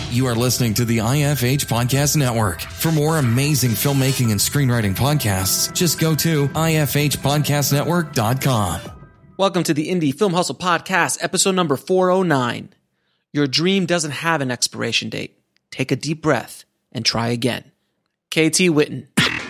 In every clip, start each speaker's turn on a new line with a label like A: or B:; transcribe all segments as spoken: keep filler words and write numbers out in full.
A: You are listening to the I F H Podcast Network. For more amazing filmmaking and screenwriting podcasts, just go to I F H podcast network dot com.
B: Welcome to the Indie Film Hustle Podcast, episode number four oh nine. Your dream doesn't have an expiration date. Take a deep breath and try again. K T Witten.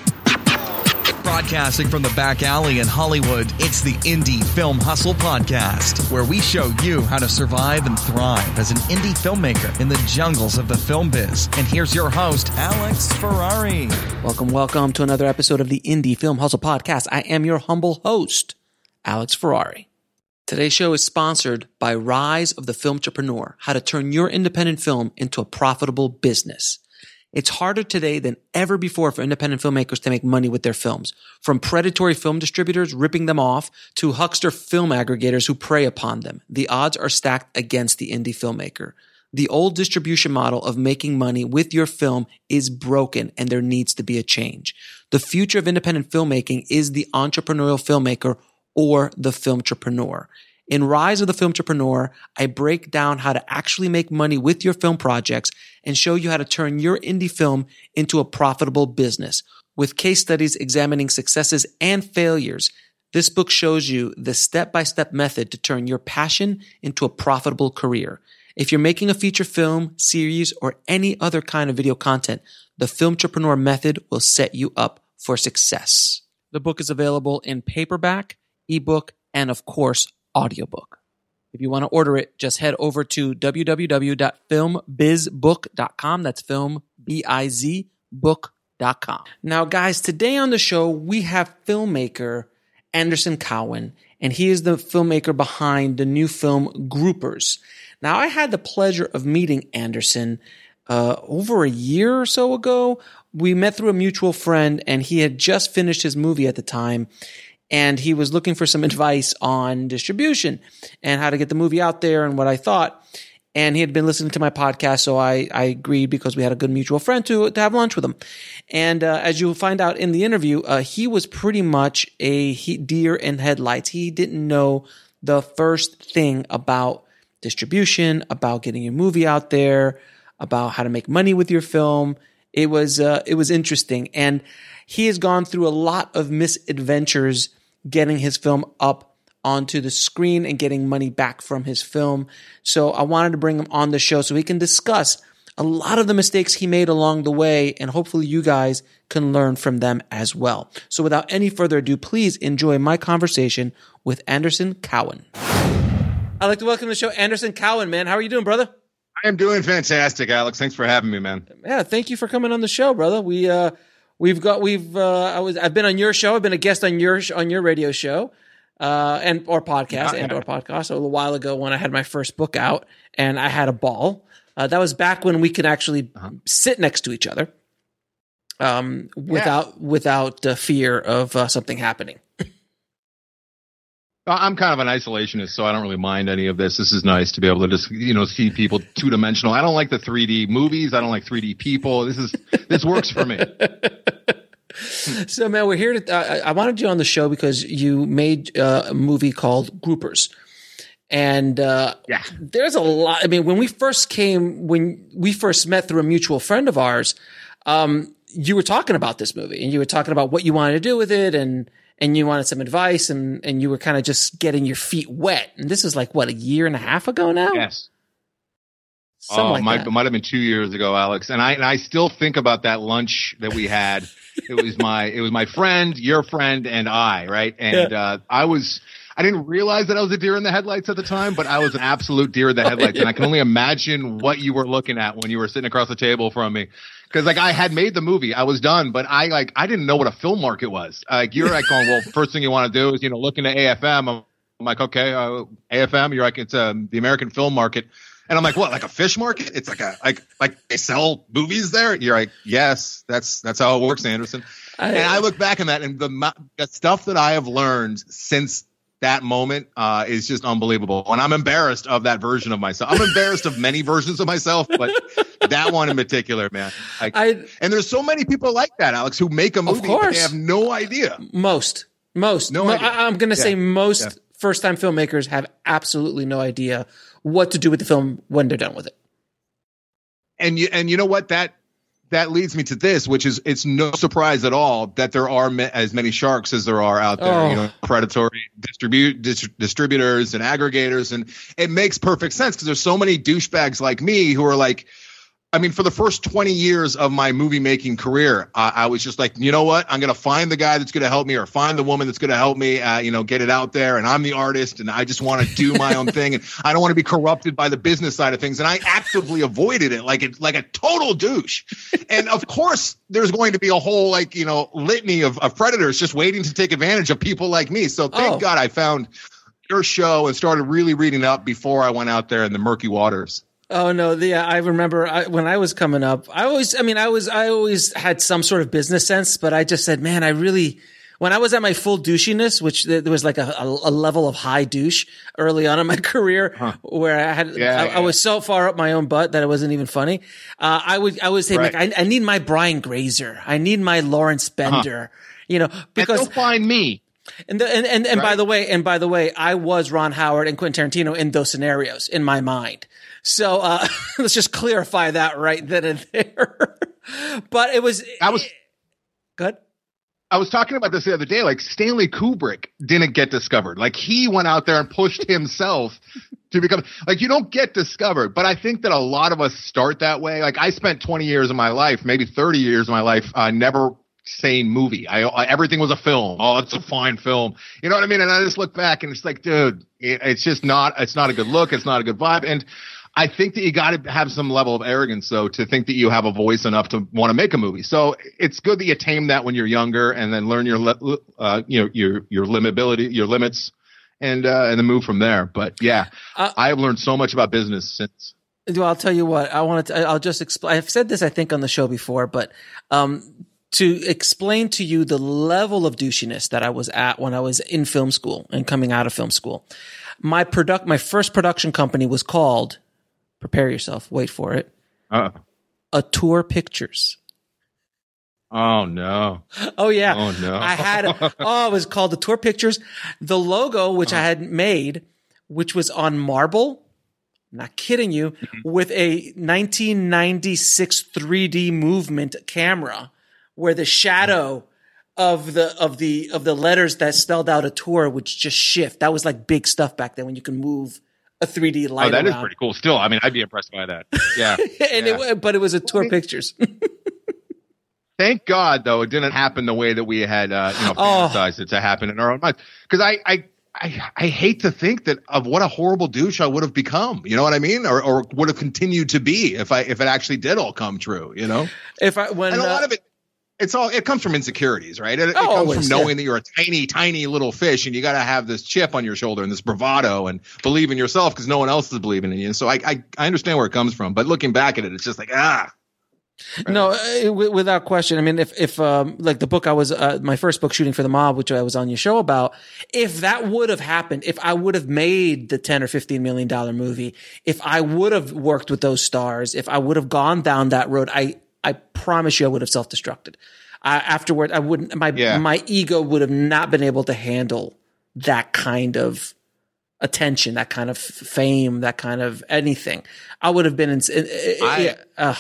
C: Broadcasting from the back alley in Hollywood, it's the Indie Film Hustle Podcast, where we show you how to survive and thrive as an indie filmmaker in the jungles of the film biz. And here's your host, Alex Ferrari.
B: Welcome, welcome to another episode of the Indie Film Hustle Podcast. I am your humble host, Alex Ferrari. Today's show is sponsored by Rise of the Filmtrepreneur, how to turn your independent film into a profitable business. It's harder today than ever before for independent filmmakers to make money with their films. From predatory film distributors ripping them off to huckster film aggregators who prey upon them, the odds are stacked against the indie filmmaker. The old distribution model of making money with your film is broken, and there needs to be a change. The future of independent filmmaking is the entrepreneurial filmmaker or the filmtrepreneur. In Rise of the Filmtrepreneur, I break down how to actually make money with your film projects and show you how to turn your indie film into a profitable business. With case studies examining successes and failures, this book shows you the step-by-step method to turn your passion into a profitable career. If you're making a feature film, series, or any other kind of video content, the Filmtrepreneur method will set you up for success. The book is available in paperback, ebook, and of course, audiobook. If you want to order it, just head over to w w w dot film biz book dot com. That's film, B I Z, book dot com. Now, guys, today on the show, we have filmmaker Anderson Cowan, and he is the filmmaker behind the new film Groupers. Now, I had the pleasure of meeting Anderson uh, over a year or so ago. We met through a mutual friend, and he had just finished his movie at the time. And he was looking for some advice on distribution and how to get the movie out there and what I thought. And he had been listening to my podcast, so I, I agreed because we had a good mutual friend to, to have lunch with him. And uh, as you'll find out in the interview, uh, he was pretty much a he, deer in headlights. He didn't know the first thing about distribution, about getting your movie out there, about how to make money with your film. It was uh, it was interesting. And he has gone through a lot of misadventures getting his film up onto the screen and getting money back from his film. So I wanted to bring him on the show so we can discuss a lot of the mistakes he made along the way, and hopefully you guys can learn from them as well. So without any further ado, please enjoy my conversation with Anderson Cowan. I'd like to welcome to the show Anderson Cowan, man. How are you doing, brother?
D: I am doing fantastic, Alex. Thanks for having me, man.
B: Yeah, thank you for coming on the show, brother. We uh We've got we've uh, I was I've been on your show. I've been a guest on your on your radio show, uh, and or podcast and or podcast. So a little while ago when I had my first book out, and I had a ball. Uh, that was back when we could actually uh-huh. sit next to each other, um, without yeah. without uh, fear of uh, something happening.
D: I'm kind of an isolationist, so I don't really mind any of this. This is nice to be able to just, you know, see people two dimensional. I don't like the three D movies. I don't like three D people. This is this works for me.
B: So, man, we're here to. Uh, I wanted you on the show because you made uh, a movie called Groupers, and uh,
D: yeah,
B: there's a lot. I mean, when we first came, when we first met through a mutual friend of ours, um, you were talking about this movie, and you were talking about what you wanted to do with it, and. And you wanted some advice, and, and you were kind of just getting your feet wet. And this is like, what, a year and a half ago now?
D: Yes.
B: Something
D: oh,
B: like
D: might,
B: that.
D: It might have been two years ago, Alex. And I and I still think about that lunch that we had. It was my it was my friend, your friend, and I, right? And yeah. uh, I was I didn't realize that I was a deer in the headlights at the time, but I was an absolute deer in the headlights. oh, yeah. And I can only imagine what you were looking at when you were sitting across the table from me. Because like I had made the movie, I was done, but I like I didn't know what a film market was. Like you're like going, well, first thing you want to do is you know look into A F M. I'm like, okay, uh, A F M. You're like, it's um, the American film market, and I'm like, what? Like a fish market? It's like a like like they sell movies there. You're like, yes, that's that's how it works, Anderson. I, and I look back on that, and the the stuff that I have learned since that moment uh, is just unbelievable. And I'm embarrassed of that version of myself. I'm embarrassed of many versions of myself, but that one in particular, man. I, I, and there's so many people like that, Alex, who make a movie but they have no idea.
B: Most, most.
D: No
B: Mo-
D: idea.
B: I, I'm going to
D: yeah.
B: say most
D: yeah.
B: first-time filmmakers have absolutely no idea what to do with the film when they're done with it.
D: and you and you know what that that leads me to this, which is it's no surprise at all that there are ma- as many sharks as there are out there.
B: Oh.
D: You know, predatory distribute dis- distributors and aggregators, and it makes perfect sense because there's so many douchebags like me who are like. I mean, for the first twenty years of my movie making career, I, I was just like, you know what? I'm going to find the guy that's going to help me or find the woman that's going to help me, uh, you know, get it out there. And I'm the artist and I just want to do my own thing. And I don't want to be corrupted by the business side of things. And I actively avoided it like it, like a total douche. And of course, there's going to be a whole like, you know, litany of, of predators just waiting to take advantage of people like me. So thank
B: Oh.
D: God I found your show and started really reading up before I went out there in the murky waters.
B: Oh no! The I remember I, when I was coming up. I always, I mean, I was, I always had some sort of business sense, but I just said, man, I really. When I was at my full douchiness, which there was like a, a, a level of high douche early on in my career, huh. where I had,
D: yeah,
B: I,
D: yeah.
B: I was so far up my own butt that it wasn't even funny. Uh, I would, I would say,
D: right.
B: like, I, I need my Brian Grazer, I need my Lawrence Bender, uh-huh. you know, because
D: and they'll find me.
B: And the, and and, and
D: right.
B: by the way, and by the way, I was Ron Howard and Quentin Tarantino in those scenarios in my mind. So uh, let's just clarify that right then and there. But it was
D: I was
B: good.
D: I was talking about this the other day. Like Stanley Kubrick didn't get discovered. Like he went out there and pushed himself to become like you don't get discovered. But I think that a lot of us start that way. Like I spent twenty years of my life, maybe thirty years of my life, uh, never saying movie. I, I everything was a film. Oh, it's a fine film. You know what I mean? And I just look back and it's like, dude, it, it's just not. It's not a good look. It's not a good vibe. And I think that you got to have some level of arrogance, though, to think that you have a voice enough to want to make a movie. So it's good that you tame that when you're younger, and then learn your, uh, you know, your your limitability, your limits, and uh, and then move from there. But yeah, uh, I have learned so much about business since.
B: Well, I'll tell you what. I want to. I'll just explain. I've said this, I think, on the show before, but um, to explain to you the level of douchiness that I was at when I was in film school and coming out of film school. My product, my first production company was called. Prepare yourself. Wait for it.
D: Uh,
B: Auteur Pictures.
D: Oh no.
B: Oh yeah.
D: Oh no.
B: I had. A, oh, it was called Auteur Pictures. The logo, which I had made, which was on marble. I'm not kidding you. With a nineteen ninety-six three D movement camera, where the shadow of the of the of the letters that spelled out Auteur would just shift. That was like big stuff back then when you can move a three D light.
D: Oh, that
B: around.
D: is pretty cool. Still, I mean, I'd be impressed by that. Yeah.
B: and
D: yeah.
B: It, but it was Auteur Pictures.
D: Thank God, though, it didn't happen the way that we had, uh, you know, fantasized oh. it to happen in our own minds. Because I, I, I, I hate to think that of what a horrible douche I would have become. You know what I mean? Or, or would have continued to be if I, if it actually did all come true. You know,
B: if I when
D: and a
B: uh,
D: lot of it. It's all, it comes from insecurities, right? It, it
B: oh,
D: comes
B: always,
D: from knowing
B: yeah.
D: that you're a tiny, tiny little fish and you got to have this chip on your shoulder and this bravado and believe in yourself because no one else is believing in you. So I, I, I understand where it comes from, but looking back at it, it's just like, ah.
B: Right. No, uh, without question. I mean, if, if, um, like the book I was, uh, my first book, Shooting for the Mob, which I was on your show about, if that would have happened, if I would have made the ten or fifteen million dollar movie, if I would have worked with those stars, if I would have gone down that road, I, I promise you I would have self-destructed. Uh, afterward, I wouldn't. My
D: yeah.
B: my ego would have not been able to handle that kind of attention, that kind of fame, that kind of anything. I would have been in. in
D: I,
B: uh,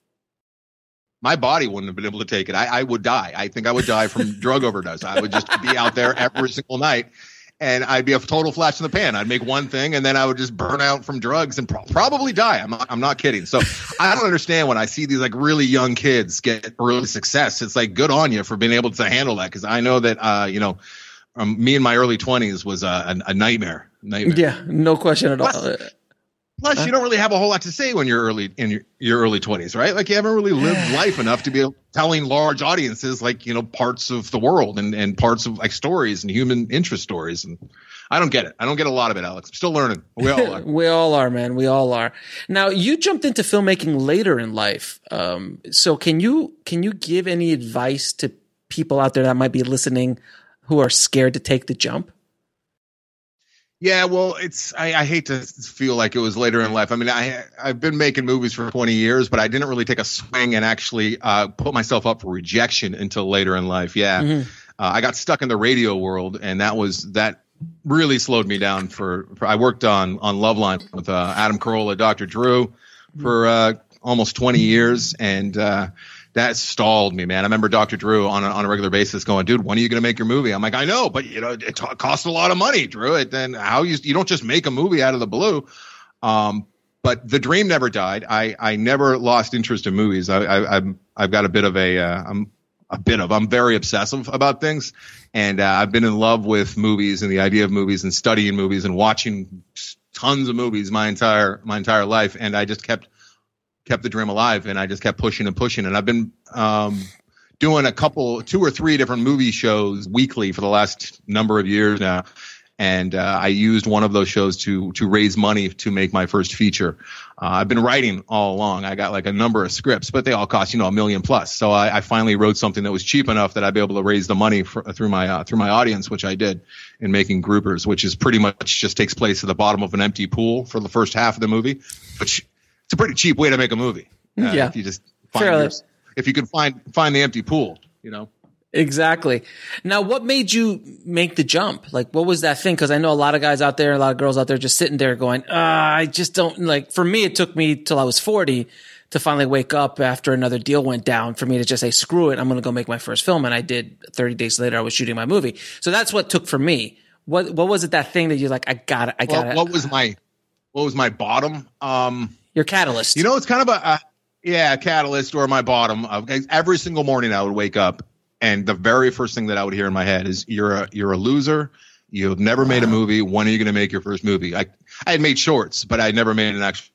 D: my body wouldn't have been able to take it. I, I would die. I think I would die from drug overdose. I would just be out there every single night, and I'd be a total flash in the pan. I'd make one thing, and then I would just burn out from drugs and pro- probably die. I'm not, I'm not kidding. So I don't understand when I see these like really young kids get early success. It's like good on you for being able to handle that, because I know that uh, you know, um, me in my early twenties was uh, a, a nightmare. Nightmare.
B: Yeah, no question at
D: plus,
B: all.
D: Plus, uh, you don't really have a whole lot to say when you're early in your, your early twenties, right? Like you haven't really lived life enough to be telling large audiences like, you know, parts of the world and, and parts of like stories and human interest stories. And I don't get it. I don't get a lot of it, Alex. I'm still learning. We all are.
B: we all are, man. We all are. Now, you jumped into filmmaking later in life. Um, so can you can you give any advice to people out there that might be listening who are scared to take the jump?
D: Yeah, well, it's I, I hate to feel like it was later in life. I mean, I I've been making movies for twenty years, but I didn't really take a swing and actually uh, put myself up for rejection until later in life. Yeah, mm-hmm. uh, I got stuck in the radio world, and that was that really slowed me down. For, for I worked on on Loveline with uh, Adam Carolla, Doctor Drew, for uh, almost twenty years, and uh, that stalled me, man. I remember Doctor Drew on a, on a regular basis going, dude, when are you going to make your movie? I'm like, I know, but you know, it t- costs a lot of money, Drew. It then how you you don't just make a movie out of the blue. Um, but the dream never died. I I never lost interest in movies. I, I I'm I've got a bit of a uh, I'm a bit of I'm very obsessive about things, and uh, I've been in love with movies and the idea of movies and studying movies and watching tons of movies my entire my entire life, and I just kept. kept the dream alive, and I just kept pushing and pushing. And I've been um, doing a couple, two or three different movie shows weekly for the last number of years now. And uh, I used one of those shows to to raise money to make my first feature. Uh, I've been writing all along. I got like a number of scripts, but they all cost, you know, a million plus. So I, I finally wrote something that was cheap enough that I'd be able to raise the money for, through my uh, through my audience, which I did in making Groupers, which is pretty much just takes place at the bottom of an empty pool for the first half of the movie, which it's a pretty cheap way to make a movie. Uh,
B: yeah.
D: If you just find your, if you can find find the empty pool, you know.
B: Exactly. Now, what made you make the jump? Like, what was that thing? Because I know a lot of guys out there, a lot of girls out there, just sitting there going, ah, I just don't like. For me, it took me till I was forty to finally wake up after another deal went down for me to just say, screw it, I'm going to go make my first film. And I did. thirty days later, I was shooting my movie. So that's what took for me. What What was it? That thing that you're like, I got it. I got
D: well,
B: it.
D: What was my What was my bottom? Um,
B: Your catalyst.
D: You know, it's kind of a, a yeah, catalyst or my bottom. Of, every single morning I would wake up, and the very first thing that I would hear in my head is, "You're a you're a loser. You've never made a movie. When are you going to make your first movie?" I I had made shorts, but I had never made an actual.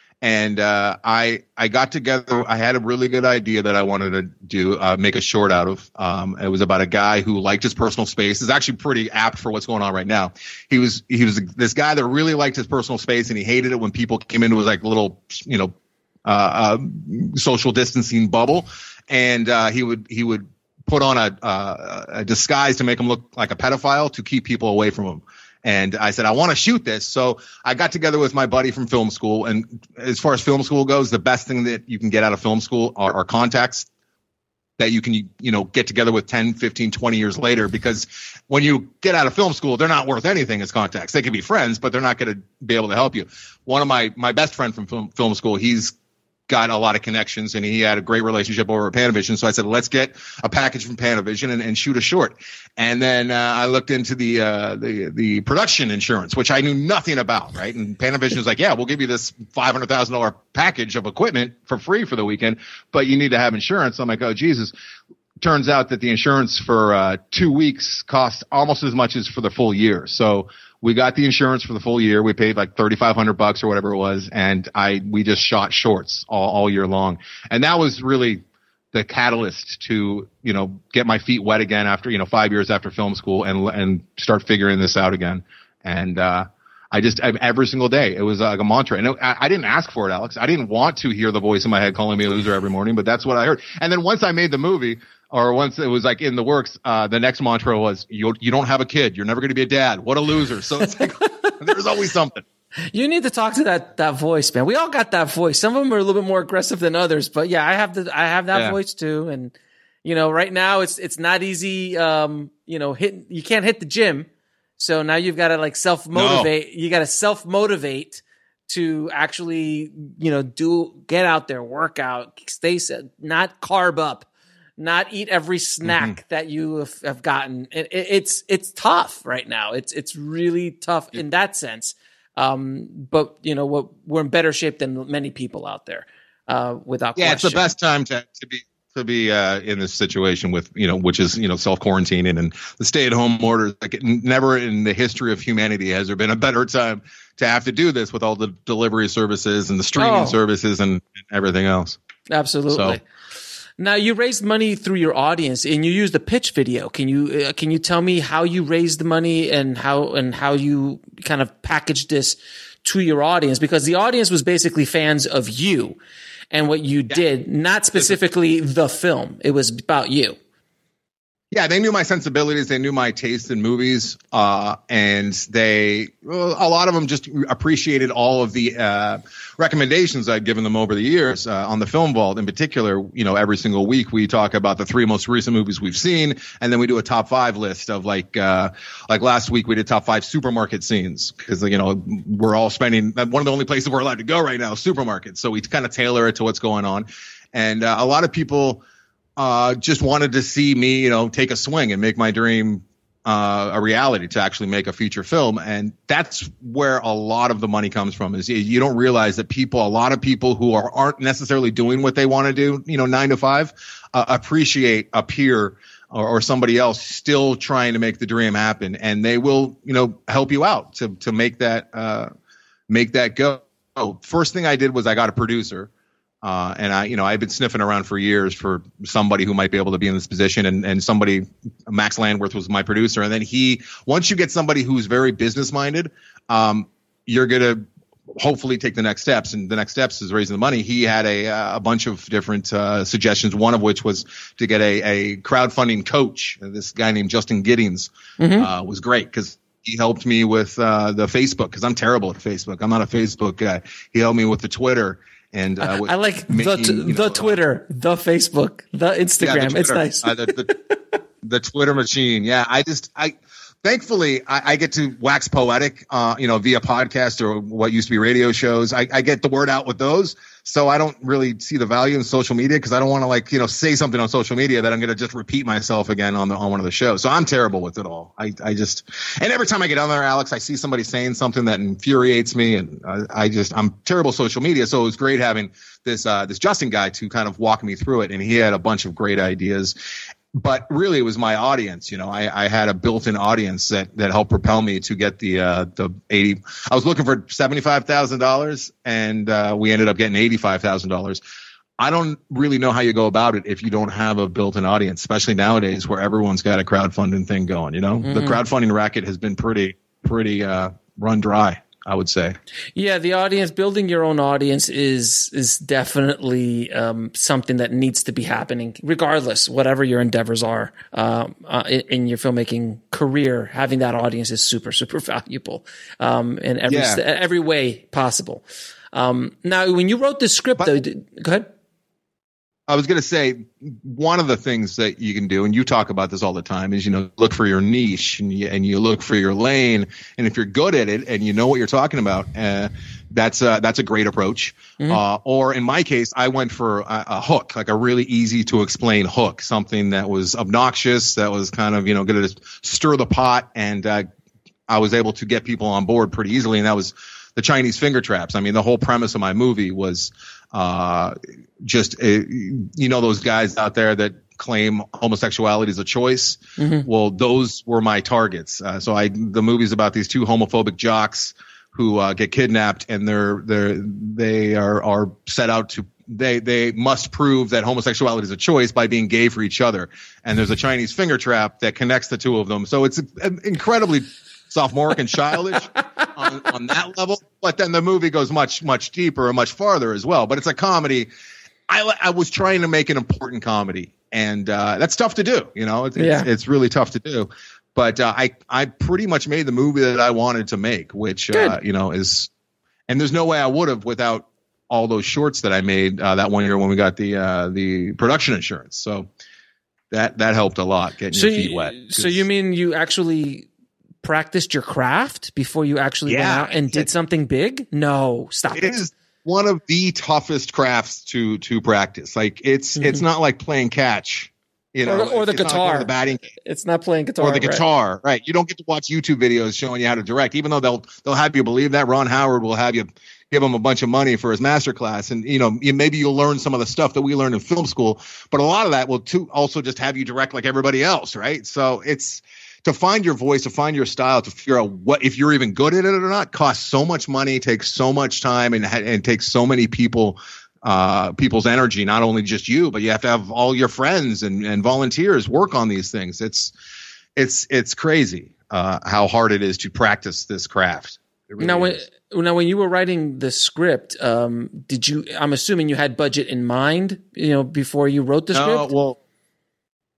D: And uh, I I got together. I had a really good idea that I wanted to do uh, make a short out of. Um, it was about a guy who liked his personal space. It's actually pretty apt for what's going on right now. He was he was this guy that really liked his personal space, and he hated it when people came into his like little you know uh, uh, social distancing bubble. And uh, he would he would put on a, uh, a disguise to make him look like a pedophile to keep people away from him. And I said, I want to shoot this. So I got together with my buddy from film school. And as far as film school goes, the best thing that you can get out of film school are, are contacts that you can, you know, get together with ten, fifteen, twenty years later. Because when you get out of film school, they're not worth anything as contacts. They can be friends, but they're not going to be able to help you. One of my, my best friend from film, film school, he's got a lot of connections, and he had a great relationship over at Panavision. So I said, let's get a package from Panavision and, and shoot a short. And then uh, I looked into the uh, the the production insurance, which I knew nothing about, right? And Panavision was like, yeah, we'll give you this five hundred thousand dollars package of equipment for free for the weekend, but you need to have insurance. I'm like, oh, Jesus. Turns out that the insurance for uh, two weeks cost almost as much as for the full year. So we got the insurance for the full year. We paid like thirty-five hundred bucks or whatever it was. And I, we just shot shorts all, all year long. And that was really the catalyst to, you know, get my feet wet again after, you know, five years after film school and, and start figuring this out again. And, uh, I just, I, every single day, it was like a mantra. And it, I, I didn't ask for it, Alex. I didn't want to hear the voice in my head calling me a loser every morning, but that's what I heard. And then once I made the movie, or once it was like in the works, uh, the next mantra was, you you don't have a kid. You're never going to be a dad. What a loser. So it's like, there's always something.
B: You need to talk to that, that voice, man. We all got that voice. Some of them are a little bit more aggressive than others, but yeah, I have the, I have that yeah. voice too. And, you know, right now it's, it's not easy. Um, you know, hit, you can't hit the gym. So now you've got to like self motivate. No. You got to self motivate to actually, you know, do, get out there, work out, stay, not carb up. Not eat every snack mm-hmm. that you have, have gotten. It, it, it's it's tough right now. It's it's really tough in that sense. Um, but you know what? We're in better shape than many people out there. Uh, without
D: yeah,
B: question.
D: It's the best time to to be to be uh, in this situation with you know, which is you know self quarantining and the stay at home orders. Like it, never in the history of humanity has there been a better time to have to do this with all the delivery services and the streaming oh. services and, and everything else.
B: Absolutely. So, now you raised money through your audience, and you used a pitch video. Can you uh, can you tell me how you raised the money and how and how you kind of packaged this to your audience? Because the audience was basically fans of you and what you yeah. did, not specifically the film. It was about you.
D: Yeah, they knew my sensibilities. They knew my taste in movies, uh, and they well, a lot of them just appreciated all of the uh, recommendations I'd given them over the years uh, on the Film Vault. In particular, you know, every single week we talk about the three most recent movies we've seen, and then we do a top five list of like uh, like last week we did top five supermarket scenes because you know we're all spending one of the only places we're allowed to go right now is supermarkets, so we kind of tailor it to what's going on, and uh, a lot of people. Uh, just wanted to see me, you know, take a swing and make my dream uh, a reality to actually make a feature film. And that's where a lot of the money comes from is you don't realize that people, a lot of people who are, aren't necessarily doing what they want to do, you know, nine to five, uh, appreciate a peer or, or somebody else still trying to make the dream happen. And they will, you know, help you out to, to make that, uh, make that go. First thing I did was I got a producer. Uh, and I, you know, I've been sniffing around for years for somebody who might be able to be in this position, and, and somebody, Max Landworth was my producer. And then he, once you get somebody who's very business minded, um, you're going to hopefully take the next steps. And the next steps is raising the money. He had a, a bunch of different, uh, suggestions. One of which was to get a, a crowdfunding coach. This guy named Justin Giddings, mm-hmm. uh, was great because he helped me with, uh, the Facebook, because I'm terrible at Facebook. I'm not a Facebook guy. He helped me with the Twitter. And uh,
B: I like
D: making,
B: the
D: you know,
B: the Twitter, the Facebook, the Instagram.
D: Yeah, the
B: it's nice.
D: uh, the, the, the Twitter machine. Yeah, I just I thankfully I, I get to wax poetic, uh, you know, via podcast or what used to be radio shows. I, I get the word out with those, so I don't really see the value in social media because I don't want to like you know say something on social media that I'm going to just repeat myself again on the on one of the shows. So I'm terrible with it all. I I just and every time I get on there, Alex, I see somebody saying something that infuriates me, and I, I just I'm terrible social media. So it was great having this uh, this Justin guy to kind of walk me through it, and he had a bunch of great ideas. But really, it was my audience. You know, I, I had a built-in audience that, that helped propel me to get the uh, the eighty. I was looking for seventy-five thousand dollars, and uh, we ended up getting eighty-five thousand dollars. I don't really know how you go about it if you don't have a built-in audience, especially nowadays where everyone's got a crowdfunding thing going. You know, mm-hmm. the crowdfunding racket has been pretty pretty uh, run dry, I would say.
B: Yeah, the audience, building your own audience is is definitely um, something that needs to be happening, regardless, whatever your endeavors are um, uh, in, in your filmmaking career. Having that audience is super, super valuable um, in every
D: yeah.
B: every way possible. Um, now, when you wrote the script, but, though, did, go ahead.
D: I was going to say one of the things that you can do, and you talk about this all the time, is, you know, look for your niche and you, and you look for your lane. And if you're good at it and you know what you're talking about, uh, that's a, that's a great approach. Mm-hmm. Uh, or in my case, I went for a, a hook, like a really easy to explain hook, something that was obnoxious, that was kind of, you know, going to stir the pot. And uh, I was able to get people on board pretty easily. And that was the Chinese finger traps. I mean, the whole premise of my movie was uh, just, uh, you know, those guys out there that claim homosexuality is a choice. Mm-hmm. Well, those were my targets. Uh, so I, the movie's about these two homophobic jocks who uh, get kidnapped, and they're, they're, they are, are set out to, they, they must prove that homosexuality is a choice by being gay for each other. And there's a Chinese finger trap that connects the two of them. So it's incredibly sophomoric and childish on, on that level, but then the movie goes much, much deeper and much farther as well. But it's a comedy. I, I was trying to make an important comedy, and uh, that's tough to do. You know, it's, yeah. it's, it's really tough to do. But uh, I, I pretty much made the movie that I wanted to make, which uh, you know is, and there's no way I would have without all those shorts that I made uh, that one year when we got the uh, the production insurance. So that that helped a lot, getting
B: so
D: your feet
B: you,
D: wet.
B: So you mean you actually practiced your craft before you actually
D: yeah,
B: went out and did something big? No, stop
D: it.
B: It
D: is one of the toughest crafts to to practice. Like it's mm-hmm. it's not like playing catch, you know,
B: or, or the
D: it's
B: guitar.
D: Not the batting.
B: It's not playing guitar.
D: Or the
B: right?
D: guitar, right? You don't get to watch YouTube videos showing you how to direct, even though they'll they'll have you believe that. Ron Howard will have you give him a bunch of money for his master class, and you know maybe you'll learn some of the stuff that we learned in film school, but a lot of that will too also just have you direct like everybody else, right? So it's to find your voice, to find your style, to figure out what if you're even good at it or not, costs so much money, takes so much time, and and takes so many people, uh, people's energy. Not only just you, but you have to have all your friends and, and volunteers work on these things. It's it's it's crazy uh, how hard it is to practice this craft. Really
B: now, when,
D: is.
B: now, when you were writing the script, um, did you? I'm assuming you had budget in mind, you know, before you wrote the
D: no,
B: script.
D: Well.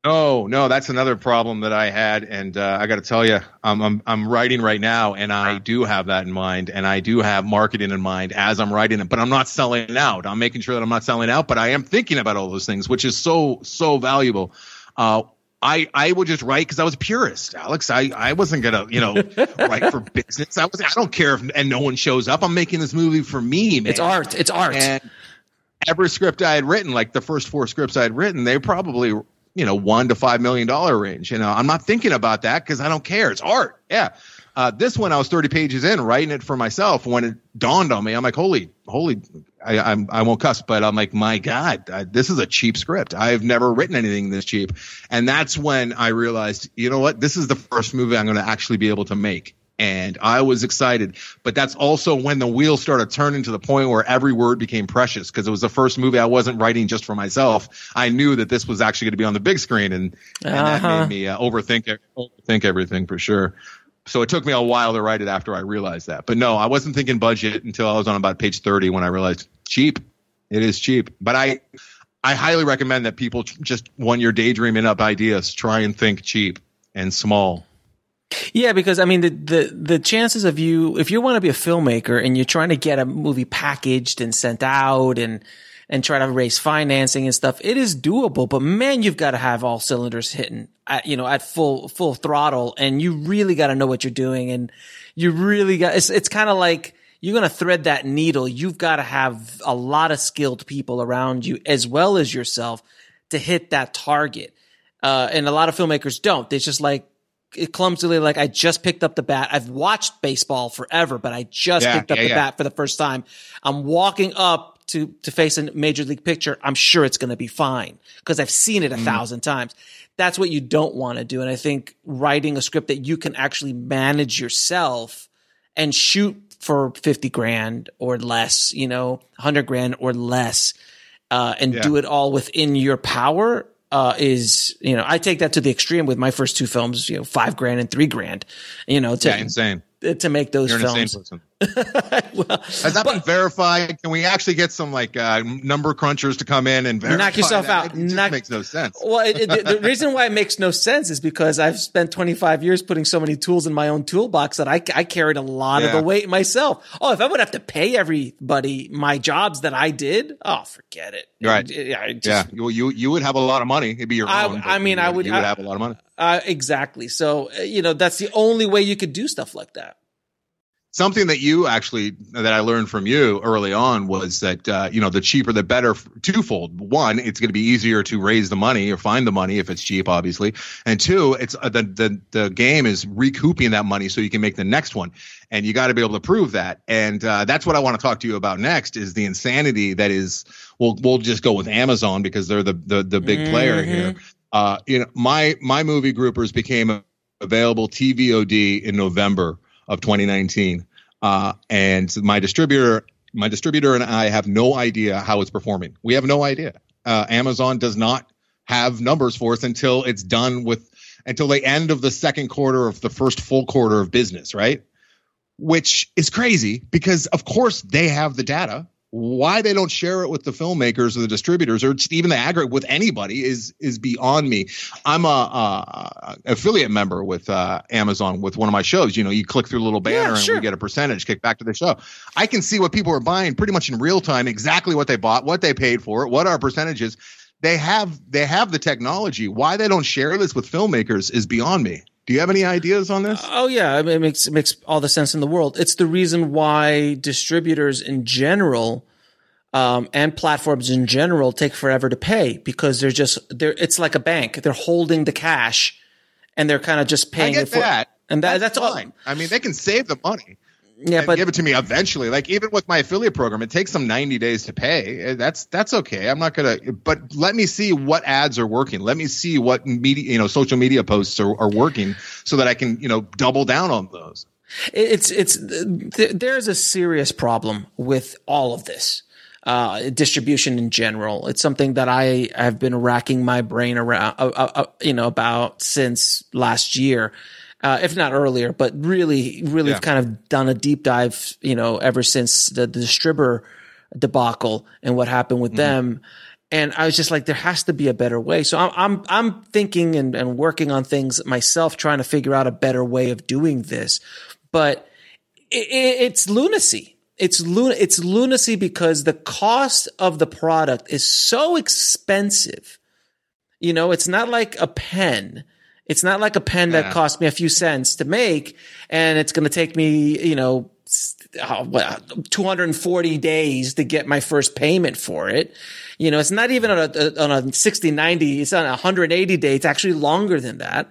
D: No, no, that's another problem that I had, and uh, I got to tell you, I'm, I'm I'm writing right now, and I do have that in mind, and I do have marketing in mind as I'm writing it, but I'm not selling out. I'm making sure that I'm not selling out, but I am thinking about all those things, which is so so valuable. Uh, I I would just write because I was a purist, Alex. I, I wasn't gonna you know write for business. I was I don't care if and no one shows up. I'm making this movie for me, man.
B: It's art. It's art.
D: And every script I had written, like the first four scripts I had written, they probably. You know, one to five million dollar range. You know, I'm not thinking about that because I don't care. It's art. Yeah. Uh, this one, I was thirty pages in writing it for myself. When it dawned on me, I'm like, holy, holy, I, I'm, I won't cuss, but I'm like, my God, I, this is a cheap script. I've never written anything this cheap. And that's when I realized, you know what? This is the first movie I'm going to actually be able to make. And I was excited, but that's also when the wheels started turning to the point where every word became precious because it was the first movie I wasn't writing just for myself. I knew that this was actually going to be on the big screen, and, and uh-huh. that made me uh, overthink overthink everything for sure. So it took me a while to write it after I realized that. But no, I wasn't thinking budget until I was on about page thirty when I realized cheap. It is cheap, but I I highly recommend that people just when you're daydreaming up ideas, try and think cheap and small.
B: Yeah, because I mean, the, the, the chances of you, if you want to be a filmmaker and you're trying to get a movie packaged and sent out and, and try to raise financing and stuff, it is doable. But man, you've got to have all cylinders hitting at, you know, at full, full throttle. And you really got to know what you're doing. And you really got, it's, it's kind of like you're going to thread that needle. You've got to have a lot of skilled people around you as well as yourself to hit that target. Uh, and a lot of filmmakers don't. It's just like, it clumsily, like I just picked up the bat. I've watched baseball forever, but I just yeah, picked up yeah, the yeah. bat for the first time. I'm walking up to, to face a major league pitcher. I'm sure it's going to be fine because I've seen it a mm. thousand times. That's what you don't want to do. And I think writing a script that you can actually manage yourself and shoot for fifty grand or less, you know, one hundred grand or less, uh, and yeah. do it all within your power. Uh, is, you know, I take that to the extreme with my first two films, you know, five grand and three grand, you know, to,
D: yeah, insane.
B: to make those
D: You're
B: films.
D: An insane person. well, Has that but, been verified? Can we actually get some like uh, number crunchers to come in and verify
B: knock yourself
D: that?
B: out?
D: It just
B: knock,
D: makes no sense.
B: Well, it, it, the reason why it makes no sense is because I've spent twenty-five years putting so many tools in my own toolbox that I, I carried a lot yeah. of the weight myself. Oh, if I would have to pay everybody my jobs that I did, oh, forget it.
D: Right.
B: It, yeah. It
D: yeah.
B: just,
D: You, you, you would have a lot of money. It'd be your
B: I,
D: own.
B: I mean,
D: you,
B: I would,
D: you would
B: I,
D: have a lot of money.
B: Uh, exactly. So, uh, you know, that's the only way you could do stuff like that.
D: Something that you actually that I learned from you early on was that uh, you know the cheaper the better. Twofold: one, it's going to be easier to raise the money or find the money if it's cheap, obviously, and two, it's uh, the the the game is recouping that money so you can make the next one, and you got to be able to prove that. And uh, that's what I want to talk to you about next is the insanity that is. We'll we'll just go with Amazon because they're the the the big mm-hmm. player here. Uh, you know, my my movie groupers became available T V O D in November of twenty nineteen. Uh, and my distributor, my distributor and I have no idea how it's performing. We have no idea. Uh, Amazon does not have numbers for us until it's done with, until the end of the second quarter of the first full quarter of business, right? Which is crazy because of course they have the data. Why they don't share it with the filmmakers or the distributors or even the aggregate with anybody is is beyond me. I'm a, a affiliate member with uh, Amazon with one of my shows. You know, you click through a little banner yeah, sure. and we get a percentage kicked back to the show. I can see what people are buying pretty much in real time, exactly what they bought, what they paid for it, what our percentage is. They have they have the technology. Why they don't share this with filmmakers is beyond me. Do you have any ideas on this?
B: Oh, yeah. I mean, it makes, it makes all the sense in the world. It's the reason why distributors in general um, and platforms in general take forever to pay because they're just they're it's like a bank. They're holding the cash and they're kind of just paying
D: I get
B: it for
D: that.
B: And that,
D: that's,
B: that's
D: fine.
B: all.
D: I mean, they can save the money.
B: Yeah, but
D: give it to me eventually. Like even with my affiliate program, it takes them ninety days to pay. That's that's okay. I'm not gonna. But let me see what ads are working. Let me see what media, you know, social media posts are, are working, so that I can, you know, double down on those.
B: It's it's there's a serious problem with all of this uh, distribution in general. It's something that I have been racking my brain around, uh, uh, you know, about since last year. Uh, if not earlier, but really, really yeah. kind of done a deep dive, you know, ever since the, the distributor debacle and what happened with mm-hmm. them. And I was just like, there has to be a better way. So I'm, I'm, I'm thinking and, and working on things myself, trying to figure out a better way of doing this. But it, it, it's lunacy. It's lun- It's lunacy because the cost of the product is so expensive. You know, it's not like a pen. It's not like a pen that
D: yeah.
B: cost me a few cents to make, and it's going to take me, you know, two hundred forty days to get my first payment for it. You know, it's not even on a, on a sixty, ninety, it's on a one hundred eighty day. It's actually longer than that.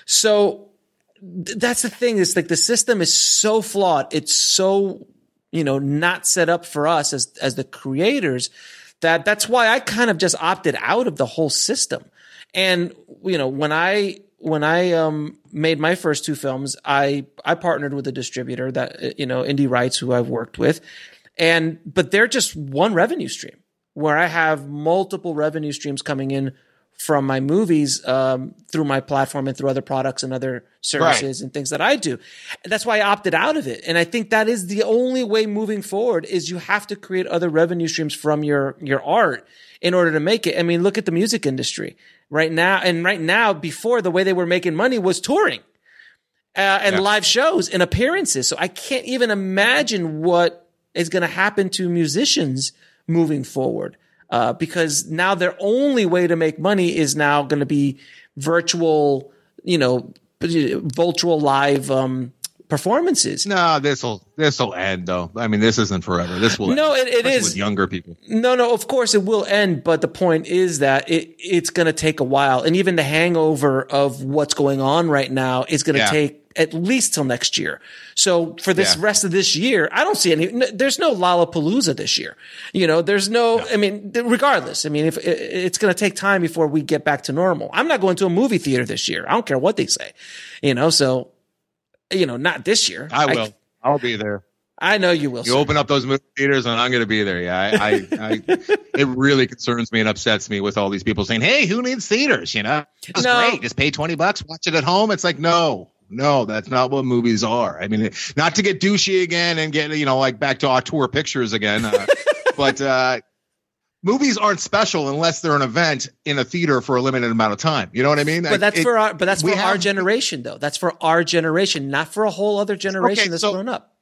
B: So th- that's the thing. It's like the system is so flawed. It's so, you know, not set up for us as, as the creators that that's why I kind of just opted out of the whole system. And, you know, when I, when I, um, made my first two films, I, I partnered with a distributor that, you know, Indie Rights, who I've worked with. And, but they're just one revenue stream where I have multiple revenue streams coming in from my movies, um, through my platform and through other products and other services right. and things that I do. That's why I opted out of it. And I think that is the only way moving forward is you have to create other revenue streams from your, your art in order to make it. I mean, look at the music industry right now. And right now, before, the way they were making money was touring, uh, and yeah. live shows and appearances. So I can't even imagine what is going to happen to musicians moving forward. Uh, because now their only way to make money is now going to be virtual, you know, virtual live, um, performances.
D: No, this'll, this'll end though. I mean, this isn't forever. This will
B: no,
D: end,
B: it, it is
D: with younger people.
B: No, no, of course it will end. But the point is that it, it's going to take a while. And even the hangover of what's going on right now is going to yeah. take at least till next year. So for this yeah. rest of this year, I don't see any, there's no Lollapalooza this year. You know, there's no, no. I mean, regardless, I mean, if it's going to take time before we get back to normal. I'm not going to a movie theater this year. I don't care what they say, you know, so, you know, not this year.
D: I will. I, I'll be there.
B: I know you will.
D: You
B: sir.
D: open up those movie theaters and I'm going to be there. Yeah. I, I, I it really concerns me and upsets me with all these people saying, hey, who needs theaters? You know, it's no. great. Just pay twenty bucks, watch it at home. It's like, no. No, that's not what movies are. I mean, not to get douchey again and get, you know, like back to auteur pictures again. Uh, but uh, movies aren't special unless they're an event in a theater for a limited amount of time. You know what I mean?
B: But that's it, for our, but that's for
D: have,
B: our generation, though. That's for our generation, not for a whole other generation okay, that's
D: so,
B: grown up.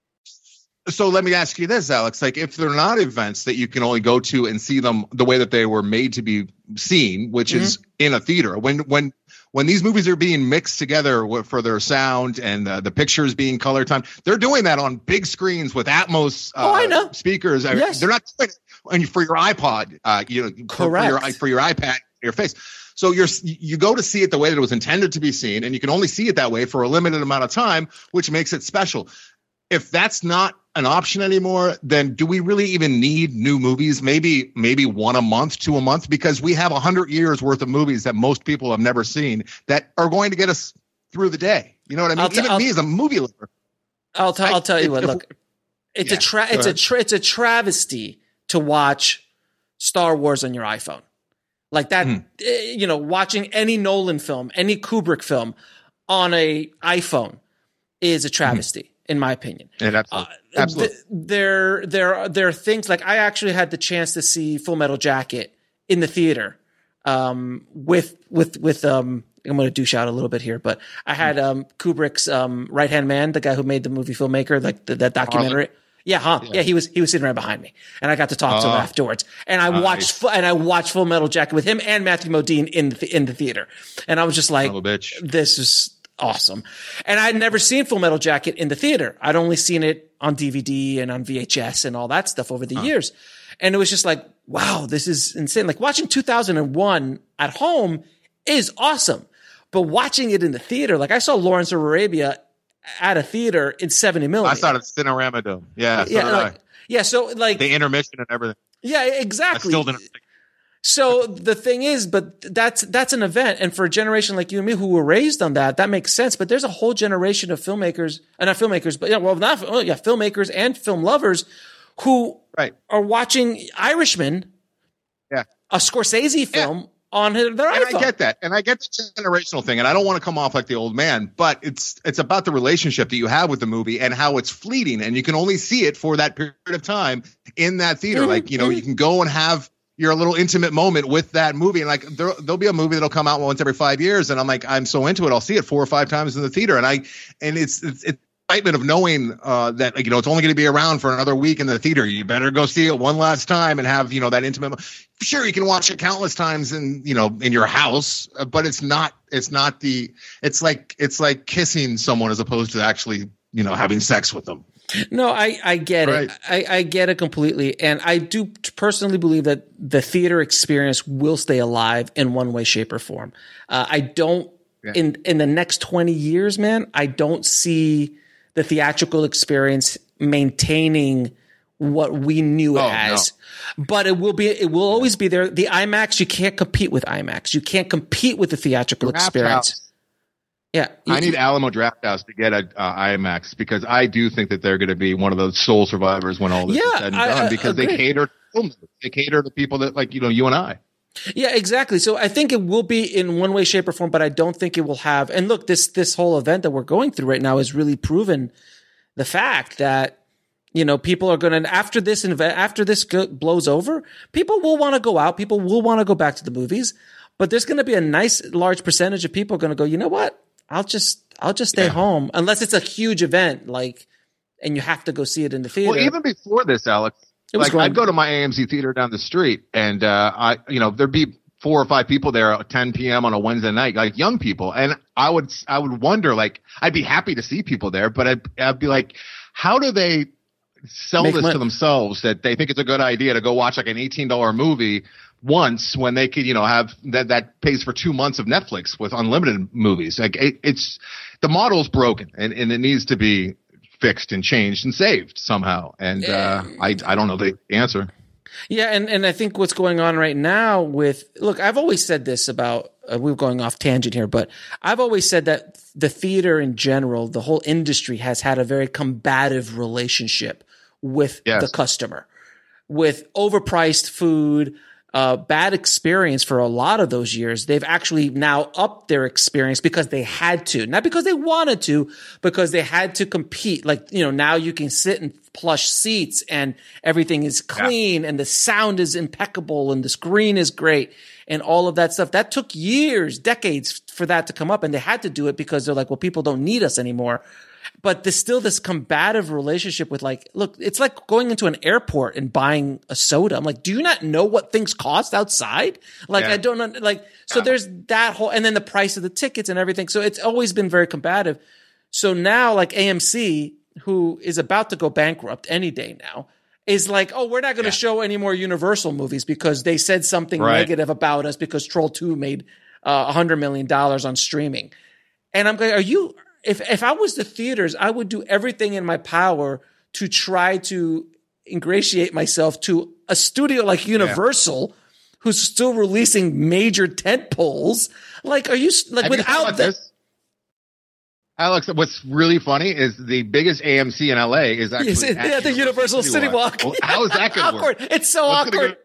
D: So let me ask you this, Alex. Like, if they're not events that you can only go to and see them the way that they were made to be seen, which mm-hmm. is in a theater, when when when these movies are being mixed together for their sound and uh, the pictures being color timed, they're doing that on big screens with Atmos uh,
B: oh, I know.
D: speakers.
B: Yes.
D: They're not doing it and for your iPod, uh, you know,
B: Correct.
D: For, your, for your iPad, your face. So you're you go to see it the way that it was intended to be seen, and you can only see it that way for a limited amount of time, which makes it special. If that's not an option anymore, then do we really even need new movies? Maybe, maybe one a month, two a month, because we have a hundred years worth of movies that most people have never seen that are going to get us through the day. You know what I mean? T- even I'll, me as a movie lover.
B: I'll, t- I, I'll tell you what, look, it's yeah, a tra- it's ahead. a tra- it's a travesty to watch Star Wars on your iPhone. Like that, mm. you know, watching any Nolan film, any Kubrick film on a iPhone is a travesty. Mm. In my opinion,
D: and absolutely,
B: uh,
D: absolutely.
B: Th- there, there, are, there are things like I actually had the chance to see Full Metal Jacket in the theater, um, with, with, with, um, I'm going to douche out a little bit here, but I had, um, Kubrick's, um, right hand man, the guy who made the movie Filmmaker, like the, that documentary. Harlan. Yeah, huh? Yeah. yeah, he was he was sitting right behind me, and I got to talk uh, to him afterwards. And I nice. watched and I watched Full Metal Jacket with him and Matthew Modine in the in the theater, and I was just like, this is awesome. And I'd never seen Full Metal Jacket in the theater. I'd only seen it on D V D and on V H S and all that stuff over the huh. years. And it was just like, wow, this is insane. Like watching two thousand one at home is awesome. But watching it in the theater, like I saw Lawrence of Arabia at a theater in seventy millimeter.
D: I saw it at Cinerama Dome. Yeah. So
B: yeah. Like, yeah. So like
D: the intermission and everything.
B: Yeah, exactly.
D: I still didn't.
B: So the thing is, but that's, that's an event. And for a generation like you and me who were raised on that, that makes sense. But there's a whole generation of filmmakers, and not filmmakers, but yeah, well, not, oh, yeah, filmmakers and film lovers who
D: right.
B: are watching Irishman,
D: yeah,
B: a Scorsese film yeah. on their
D: and
B: iPhone.
D: I get that. And I get the generational thing. And I don't want to come off like the old man, but it's, it's about the relationship that you have with the movie and how it's fleeting. And you can only see it for that period of time in that theater. Mm-hmm. Like, you know, mm-hmm. you can go and have, your little intimate moment with that movie. And like there, there'll be a movie that'll come out once every five years, and I'm like, I'm so into it, I'll see it four or five times in the theater. And I, and it's it's, it's excitement of knowing uh, that, like, you know, it's only going to be around for another week in the theater. You better go see it one last time and have, you know, that intimate. Mo- sure, you can watch it countless times in, you know, in your house, uh, but it's not. It's not the. It's like it's like kissing someone as opposed to actually, you know, having sex with them.
B: No, I, I get
D: Right.
B: it. I, I get it completely. And I do personally believe that the theater experience will stay alive in one way, shape, or form. Uh, I don't, yeah. in, in the next twenty years, man, I don't see the theatrical experience maintaining what we knew it
D: oh,
B: as.
D: No.
B: But it will be, it will always be there. The IMAX, you can't compete with IMAX. You can't compete with the theatrical
D: Draft
B: experience.
D: House.
B: Yeah,
D: I need Alamo Drafthouse to get a uh, IMAX because I do think that they're going to be one of those sole survivors when all this
B: yeah,
D: is said and
B: I,
D: done
B: I,
D: because
B: agreed.
D: they cater to film. They cater to people that, like, you know, you and I.
B: Yeah, exactly. So I think it will be in one way, shape, or form, but I don't think it will have. And look, this this whole event that we're going through right now has really proven the fact that, you know, people are going to, after this event, after this go, blows over, people will want to go out. People will want to go back to the movies, but there's going to be a nice large percentage of people going to go, you know what? I'll just I'll just stay yeah. home unless it's a huge event, like, and you have to go see it in the theater.
D: Well, even before this, Alex, like I'd go to my A M C theater down the street, and uh, I, you know, there'd be four or five people there at ten p.m. on a Wednesday night, like young people, and I would I would wonder, like, I'd be happy to see people there, but I'd, I'd be like, how do they sell
B: Make
D: this
B: money.
D: to themselves that they think it's a good idea to go watch like an eighteen dollars movie once when they could, you know, have that that pays for two months of Netflix with unlimited movies? Like it, it's the model's broken, and, and it needs to be fixed and changed and saved somehow. And uh, I I don't know the answer.
B: Yeah, and, and I think what's going on right now with look, I've always said this about uh, we're going off tangent here, but I've always said that the theater in general, the whole industry has had a very combative relationship with
D: yes.
B: the customer, with overpriced food. Uh, bad experience for a lot of those years. They've actually now upped their experience because they had to, not because they wanted to, because they had to compete. Like, you know, now you can sit in plush seats and everything is clean yeah. and the sound is impeccable and the screen is great and all of that stuff. That took years, decades for that to come up, and they had to do it because they're like, well, people don't need us anymore. But there's still this combative relationship with, like, look, it's like going into an airport and buying a soda. I'm like, do you not know what things cost outside? Like, yeah. I don't know. Like, so yeah. there's that whole, and then the price of the tickets and everything. So it's always been very combative. So now, like, A M C, who is about to go bankrupt any day now, is like, oh, we're not going to yeah. show any more Universal movies because they said something right. negative about us because Troll two made uh, one hundred million dollars on streaming. And I'm going, are you... If if I was the theaters, I would do everything in my power to try to ingratiate myself to a studio like Universal, yeah. who's still releasing major tentpoles. Like, are you like
D: Have
B: without
D: you
B: the-
D: this? Alex, what's really funny is the biggest A M C in L A is actually
B: is it,
D: at
B: yeah, the Universal City Walk.
D: Walk. Well, how is that going to
B: awkward.
D: work?
B: It's so
D: What's
B: awkward.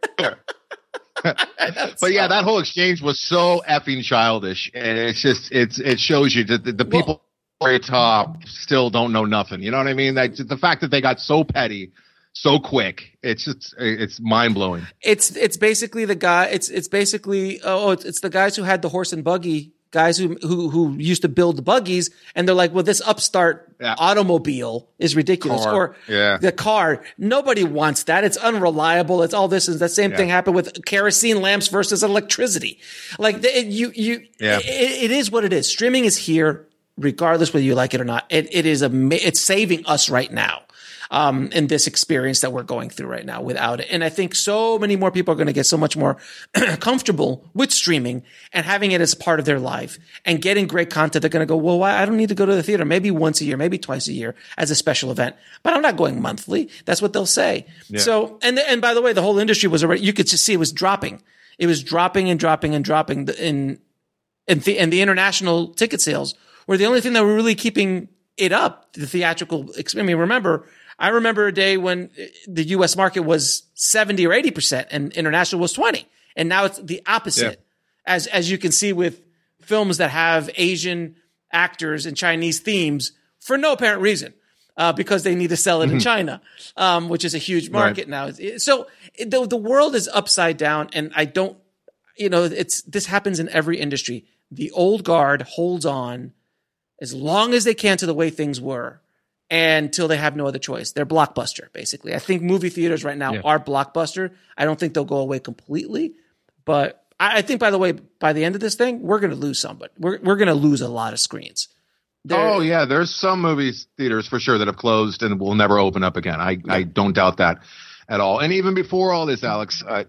D: But yeah, that whole exchange was so effing childish, and it's just it's it shows you that the, the people. Well, very top still don't know nothing. You know what I mean? That the fact that they got so petty so quick, it's just it's mind blowing.
B: It's it's basically the guy. It's it's basically oh it's, it's the guys who had the horse and buggy guys who who who used to build the buggies, and they're like, well, this upstart yeah. automobile is ridiculous,
D: car.
B: or
D: yeah.
B: the car. Nobody wants that. It's unreliable. It's all this and the same yeah. thing happened with kerosene lamps versus electricity. Like the, you you
D: yeah.
B: it, it is what it is. Streaming is here. Regardless whether you like it or not, it, it is a, it's saving us right now, um, in this experience that we're going through right now without it. And I think so many more people are going to get so much more comfortable with streaming and having it as part of their life and getting great content. They're going to go, well, why? I don't need to go to the theater. Maybe once a year, maybe twice a year as a special event, but I'm not going monthly. That's what they'll say. Yeah. So, and, and by the way, the whole industry was already, you could just see it was dropping. It was dropping and dropping and dropping in, in the, and the international ticket sales were the only thing that were really keeping it up, the theatrical. I mean, remember, I remember a day when the U S market was seventy or eighty percent and international was twenty. And now it's the opposite. Yeah. As, as you can see with films that have Asian actors and Chinese themes for no apparent reason. uh, because they need to sell it in China, um, which is a huge market right. now. So the, the world is upside down, and I don't, you know, it's this happens in every industry. The old guard holds on as long as they can to the way things were until they have no other choice. They're Blockbuster, basically. I think movie theaters right now yeah. are Blockbuster. I don't think they'll go away completely, but I, I think, by the way, by the end of this thing, we're going to lose somebody. We're we're going to lose a lot of screens. They're,
D: oh yeah, there's some movie theaters for sure that have closed and will never open up again. I yeah. I don't doubt that at all. And even before all this, Alex. Uh,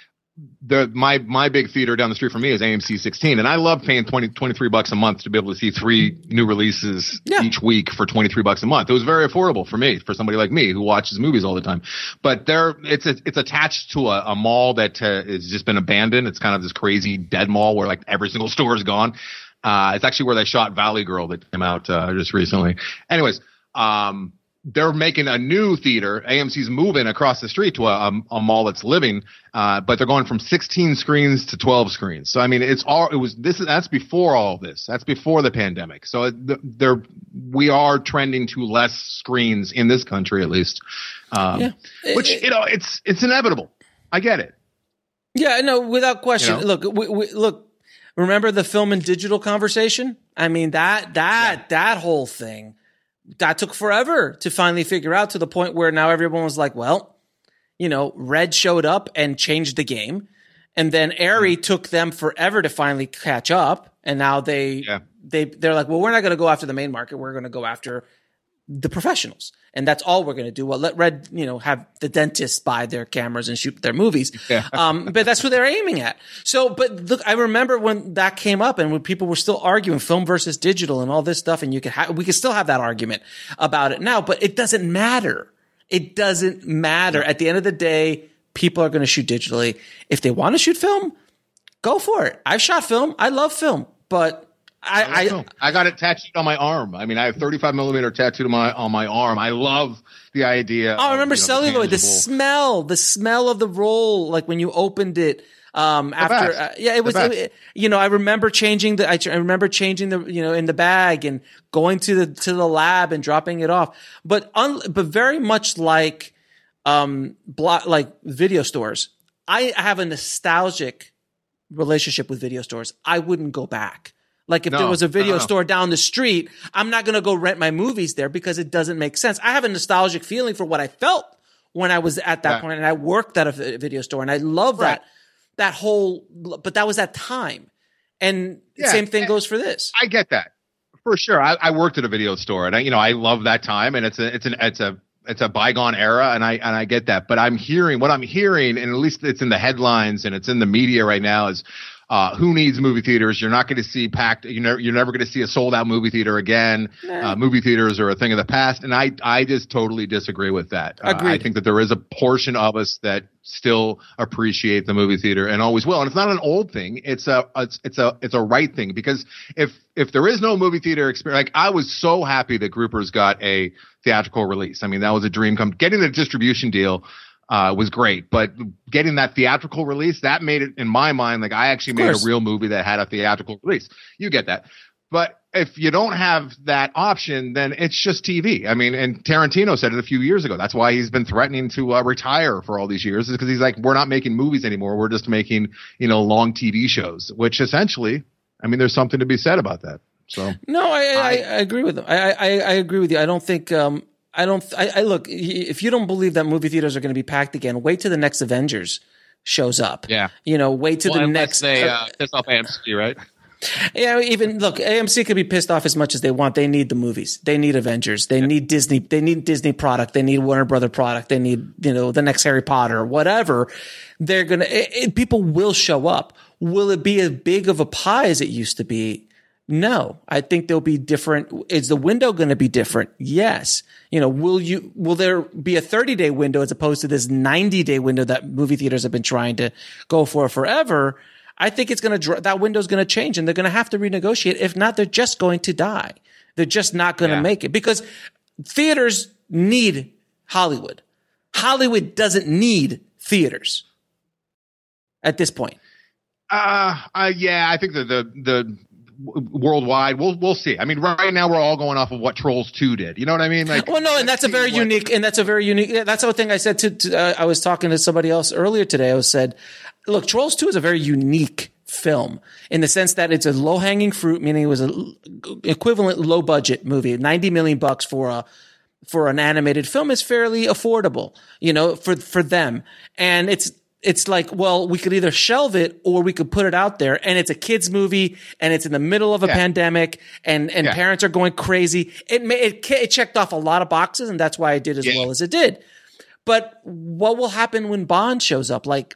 D: The my my big theater down the street from me is A M C sixteen, and I love paying twenty, twenty-three bucks a month to be able to see three new releases yeah. each week for twenty-three bucks a month. It was very affordable for me, for somebody like me who watches movies all the time. But there, it's a, it's attached to a, a mall that uh, has just been abandoned. It's kind of this crazy dead mall where like every single store is gone. Uh, it's actually where they shot Valley Girl that came out uh, just recently. Anyways, um. They're making a new theater. A M C's moving across the street to a, a, a mall that's living, uh, but they're going from sixteen screens to twelve screens. So I mean, it's all it was. This is that's before all of this. That's before the pandemic. So there, we are trending to less screens in this country, at least. Um, yeah. Which you know, it's it's inevitable. I get it.
B: Yeah, no, without question. You know? Look, we, we, look. Remember the film and digital conversation? I mean that that yeah. that whole thing. That took forever to finally figure out, to the point where now everyone was like, well, you know, Red showed up and changed the game. And then Arri took them forever to finally catch up. And now they, yeah. they, they're like, well, we're not going to go after the main market. We're going to go after the professionals. And that's all we're going to do. Well, let Red, you know, have the dentists buy their cameras and shoot their movies. Yeah. Um, but that's what they're aiming at. So, but look, I remember when that came up and when people were still arguing film versus digital and all this stuff, and you could have, we could still have that argument about it now, but it doesn't matter. It doesn't matter. At the end of the day, people are going to shoot digitally. If they want to shoot film, go for it. I've shot film. I love film, but I, I,
D: I got it tattooed on my arm. I mean, I have thirty-five millimeter tattooed on my on my arm. I love the idea.
B: Oh, I remember
D: of, you know,
B: celluloid.
D: the,
B: the smell, the smell of the roll, like when you opened it. Um,
D: the
B: after, uh, yeah, it was. It, you know, I remember changing the. I, I remember changing the. You know, in the bag and going to the to the lab and dropping it off. But un, but very much like, um, block like video stores. I have a nostalgic relationship with video stores. I wouldn't go back. Like if no, there was a video no, no. store down the street, I'm not going to go rent my movies there because it doesn't make sense. I have a nostalgic feeling for what I felt when I was at that yeah. point, and I worked at a video store, and I love right. that, that whole, but that was that time. And yeah, same thing goes for this.
D: I get that for sure. I, I worked at a video store, and I, you know, I love that time, and it's a, it's an, it's a, it's a bygone era, and I, and I get that, but I'm hearing what I'm hearing, and at least it's in the headlines and it's in the media right now is, Uh, who needs movie theaters? You're not going to see packed. You're never, you're never going to see a sold out movie theater again. Nah. Uh, movie theaters are a thing of the past. And I, I just totally disagree with that. Uh, I think that there is a portion of us that still appreciate the movie theater and always will. And it's not an old thing. It's a, it's, it's a, it's a right thing, because if, if there is no movie theater experience, like I was so happy that Groupers got a theatrical release. I mean, that was a dream come. Getting a distribution deal Uh, was great, but getting that theatrical release, that made it, in my mind, like I actually made a real movie that had a theatrical release. You get that. But if you don't have that option, then it's just T V. I mean, and Tarantino said it a few years ago. That's why he's been threatening to uh, retire for all these years, is because he's like, we're not making movies anymore. We're just making, you know, long T V shows, which essentially, I mean, there's something to be said about that. So
B: no, I, I, I, I agree with him. I, I, I agree with you. I don't think, um, I don't, I, I look, if you don't believe that movie theaters are going to be packed again, wait till the next Avengers shows up.
D: Yeah.
B: You know, wait till well, the next.
D: They uh, piss off A M C, right?
B: Yeah, even look, A M C could be pissed off as much as they want. They need the movies. They need Avengers. They yeah. need Disney. They need Disney product. They need Warner Brother product. They need, you know, the next Harry Potter, whatever. They're going to, people will show up. Will it be as big of a pie as it used to be? No, I think there'll be different. Is the window going to be different? Yes. You know, will you, will there be a thirty day window as opposed to this ninety day window that movie theaters have been trying to go for forever? I think it's going to, that window's going to change, and they're going to have to renegotiate. If not, they're just going to die. They're just not going to yeah. make it, because theaters need Hollywood. Hollywood doesn't need theaters at this point.
D: Uh, uh yeah, I think that the, the, worldwide. We'll we'll see. I mean, right now we're all going off of what Trolls two did. You know what I mean? Like,
B: well, no, and that's a very
D: what,
B: unique, and that's a very unique. That's the thing I said to. to uh, I was talking to somebody else earlier today. I was said, look, Trolls two is a very unique film in the sense that it's a low hanging fruit, meaning it was a equivalent low budget movie. ninety million bucks for a for an animated film is fairly affordable, you know, for for them, and it's. It's like, well, we could either shelve it or we could put it out there, and it's a kids movie and it's in the middle of a yeah. pandemic and, and yeah. parents are going crazy. It, it, it checked off a lot of boxes, and that's why it did as yeah. well as it did. But what will happen when Bond shows up? Like,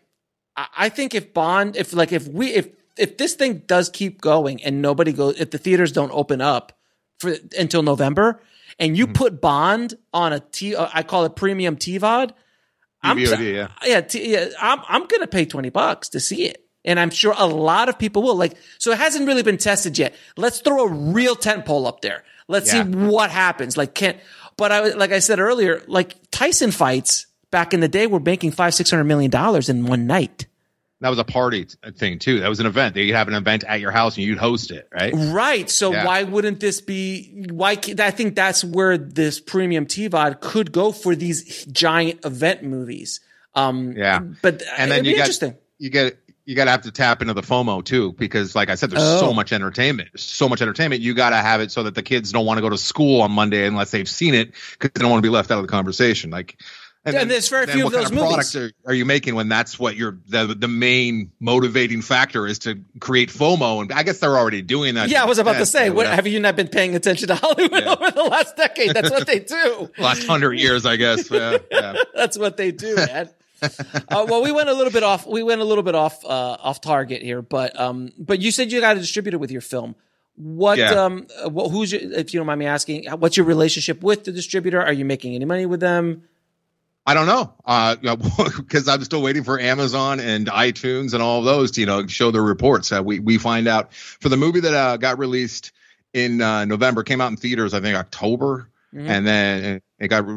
B: I think if Bond, if like, if we, if, if this thing does keep going and nobody goes, if the theaters don't open up for until November and you mm-hmm. put Bond on a T, I call it premium T V O D, I'm,
D: V O D, yeah,
B: yeah, t- yeah. I'm I'm gonna pay twenty bucks to see it, and I'm sure a lot of people will. Like, so it hasn't really been tested yet. Let's throw a real tentpole up there. Let's yeah. see what happens. Like, can't. But I like I said earlier, like Tyson fights back in the day were making five six hundred million dollars in one night.
D: That was a party t- thing too. That was an event. You'd have an event at your house and you'd host it, right?
B: Right. So
D: yeah.
B: why wouldn't this be? Why? I think that's where this premium T V O D could go for these giant event movies. Um,
D: yeah.
B: But
D: and then
B: it'd be
D: you got
B: interesting.
D: you get you got to have to tap into the FOMO too, because like I said, there's
B: oh.
D: so much entertainment. There's so much entertainment. You got to have it so that the kids don't want to go to school on Monday unless they've seen it because they don't want to be left out of the conversation. Like. And,
B: and
D: then,
B: there's very few
D: what
B: of those
D: kind of
B: movies.
D: products are, are you making when that's what your the the main motivating factor is to create FOMO? And I guess they're already doing that.
B: Yeah, I was about to say, what,
D: yeah.
B: have you not been paying attention to Hollywood yeah. over the last decade? That's what they do.
D: Last hundred years, I guess. Yeah, yeah.
B: That's what they do, man. uh, well, we went a little bit off. We went a little bit off uh, off target here, but um, but you said you got a distributor with your film. What
D: yeah.
B: um, what, who's your, if you don't mind me asking, what's your relationship with the distributor? Are you making any money with them?
D: I don't know, uh, because I'm still waiting for Amazon and iTunes and all of those to, you know, show their reports. Uh, we we find out for the movie that uh, got released in uh, November, came out in theaters, I think October, mm-hmm. and then it got,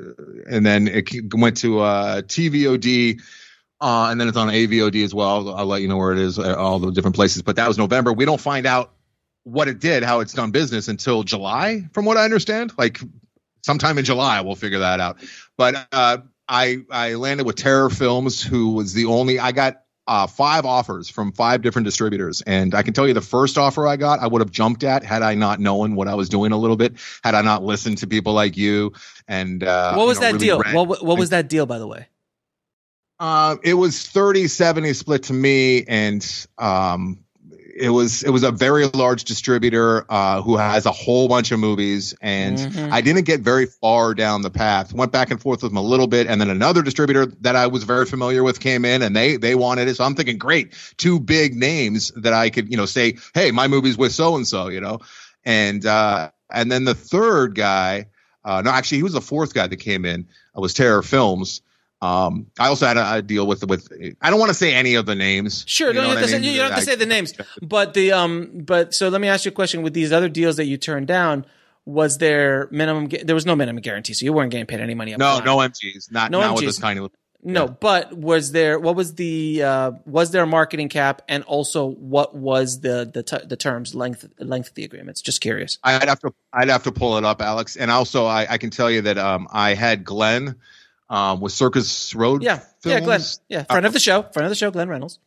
D: and then it went to uh, T V O D, uh, and then it's on A V O D as well. I'll, I'll let you know where it is, all the different places. But that was November. We don't find out what it did, how it's done business until July, from what I understand. Like sometime in July, we'll figure that out. But uh, I I landed with Terror Films, who was the only. I got uh, five offers from five different distributors, and I can tell you the first offer I got, I would have jumped at had I not known what I was doing a little bit, had I not listened to people like you. And uh,
B: what was
D: you know,
B: that
D: really
B: deal?
D: read.
B: What what was that deal, by the way?
D: Uh, it was thirty seventy split to me, and um, it was it was a very large distributor uh, who has a whole bunch of movies, and mm-hmm. I didn't get very far down the path. Went back and forth with them a little bit, and then another distributor that I was very familiar with came in, and they they wanted it. So I'm thinking, great, two big names that I could, you know, say, hey, my movie's with so and so, you know, and uh, and then the third guy, uh, no, actually he was the fourth guy that came in. Uh, was Terror Films. Um, I also had a, a deal with with. I don't want to say any of the names.
B: Sure, you don't have to say, you don't have to say the names. But the um, but so let me ask you a question. With these other deals that you turned down, was there minimum? There was no minimum guarantee, so you weren't getting paid any money up
D: No,
B: front.
D: no M Gs. Not
B: no
D: not
B: M Gs.
D: with this tiny.
B: No,
D: yeah.
B: But was there? What was the? Uh, was there a marketing cap? And also, what was the the t- the terms length length of the agreements? Just curious.
D: I'd have to I'd have to pull it up, Alex. And also, I, I can tell you that um, I had Glenn. Um, with Circus Road,
B: yeah,
D: Films.
B: yeah, Glenn, yeah, friend of the show, friend of the show, Glenn Reynolds,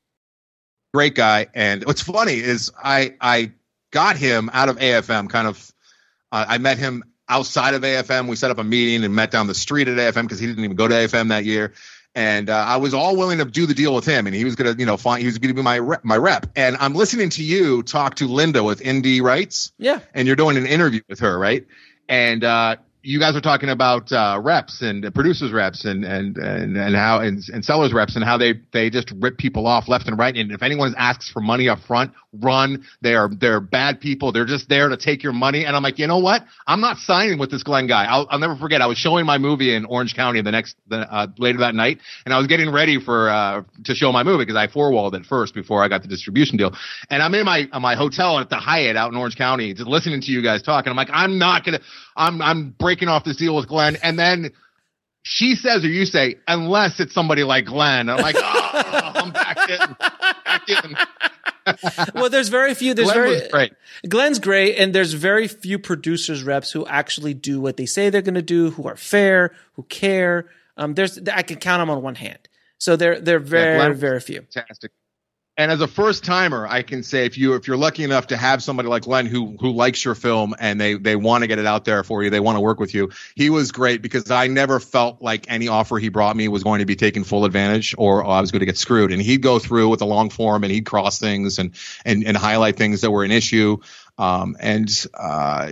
D: great guy. And what's funny is I I got him out of A F M. Kind of, uh, I met him outside of A F M. We set up a meeting and met down the street at A F M because he didn't even go to A F M that year. And uh, I was all willing to do the deal with him, and he was gonna, you know, find he was gonna be my rep, my rep. And I'm listening to you talk to Linda with Indie Rights,
B: yeah,
D: and you're doing an interview with her, right? And uh, you guys are talking about uh, reps and uh, producers reps and and and and how and, and sellers reps and how they they just rip people off left and right. And if anyone asks for money up front, run. They are they're bad people. They're just there to take your money. And I'm like, you know what? I'm not signing with this Glenn guy. I'll, I'll never forget. I was showing my movie in Orange County the next the, uh, later that night, and I was getting ready for uh, to show my movie because I four-walled it first before I got the distribution deal. And I'm in my my hotel at the Hyatt out in Orange County, just listening to you guys talk. And I'm like, I'm not gonna. I'm I'm breaking off this deal with Glenn, and then she says or you say, unless it's somebody like Glenn. And I'm like, oh, I'm back in, back in.
B: Well, there's very few. There's
D: Glenn
B: very
D: was great.
B: Glenn's great, and there's very few producers reps who actually do what they say they're going to do, who are fair, who care. Um, there's I can count them on one hand. So they're they're very
D: yeah,
B: very few.
D: Fantastic. And as a first timer, I can say if you if you're lucky enough to have somebody like Glenn who who likes your film and they they want to get it out there for you, they want to work with you. He was great because I never felt like any offer he brought me was going to be taken full advantage or, or I was going to get screwed. And he'd go through with a long form and he'd cross things and and and highlight things that were an issue. Um, and uh,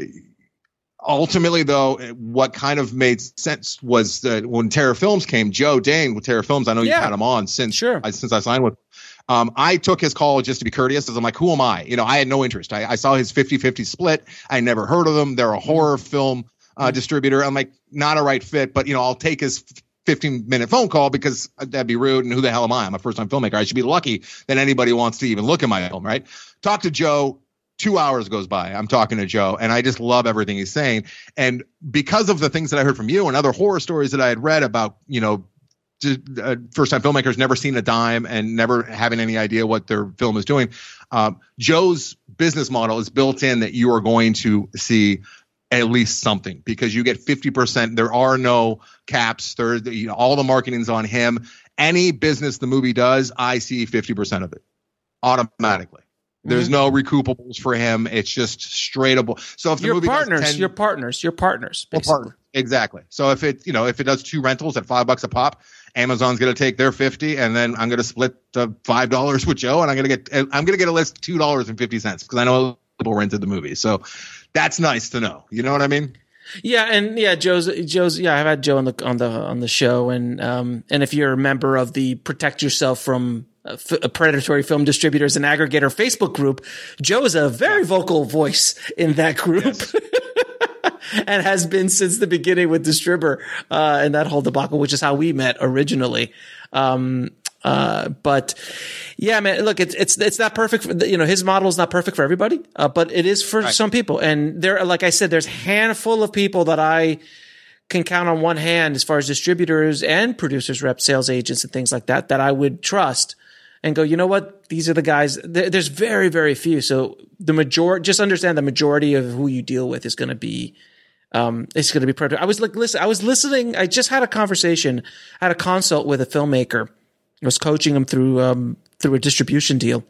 D: ultimately, though, what kind of made sense was that when Terror Films came, Joe Dane with Terror Films, I know you've
B: Yeah.
D: had him on since
B: Sure.
D: I, since I signed with. Um, I took his call just to be courteous because I'm like, who am I? You know, I had no interest. I, I saw his fifty-fifty split. I never heard of them. They're a horror film uh, distributor. I'm like, not a right fit, but, you know, I'll take his fifteen minute phone call because that'd be rude. And who the hell am I? I'm a first time filmmaker. I should be lucky that anybody wants to even look at my film, right? Talk to Joe. Two hours goes by. I'm talking to Joe and I just love everything he's saying. And because of the things that I heard from you and other horror stories that I had read about, you know, Uh, first-time filmmakers never seen a dime and never having any idea what their film is doing. Um, Joe's business model is built in that you are going to see at least something because you get fifty percent. There are no caps. There, you know, all the marketing's on him. Any business the movie does, I see fifty percent of it automatically. There's no recoupables for him. It's just straight up. So if the
B: Your
D: movie does
B: partners,
D: ten,
B: your partners, your partners, basically.
D: partner. Exactly. So if it, you know, if it does two rentals at five bucks a pop, Amazon's going to take their fifty, and then I'm going to split the five dollars with Joe, and I'm going to get, I'm going to get a list two dollars and fifty cents because I know people rented the movie. So that's nice to know. You know what I mean?
B: Yeah, and yeah, Joe's Joe's yeah, I've had Joe on the on the on the show, and um, and if you're a member of the Protect Yourself from uh, f- Predatory Film Distributors and Aggregator Facebook group, Joe is a very vocal voice in that group. Yes. And has been since the beginning with Distribber uh, and that whole debacle, which is how we met originally. Um, uh, but yeah, man, look, it's it's it's not perfect. For, you know, his model is not perfect for everybody, uh, but it is for
D: right.
B: some people. And there, like I said, there's a handful of people that I can count on one hand as far as distributors and producers, reps, sales agents, and things like that that I would trust and go, you know what, these are the guys. There, there's very very few. So the majority, just understand the majority of who you deal with is going to be. Um, it's going to be predator. I was like, listen, I was listening. I just had a conversation, had a consult with a filmmaker. I was coaching him through, um, through a distribution deal.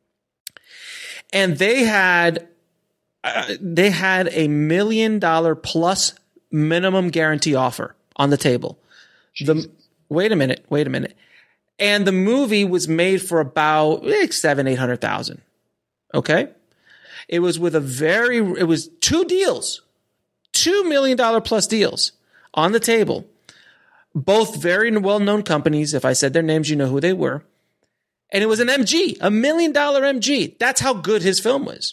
B: And they had, uh, they had a million dollar plus minimum guarantee offer on the table. The, wait a minute, wait a minute. And the movie was made for about like seven, eight hundred thousand. Okay. It was with a very, it was two deals. Two million dollar plus deals on the table, both very well known companies. If I said their names, you know who they were. And it was an M G, a million dollar M G. That's how good his film was.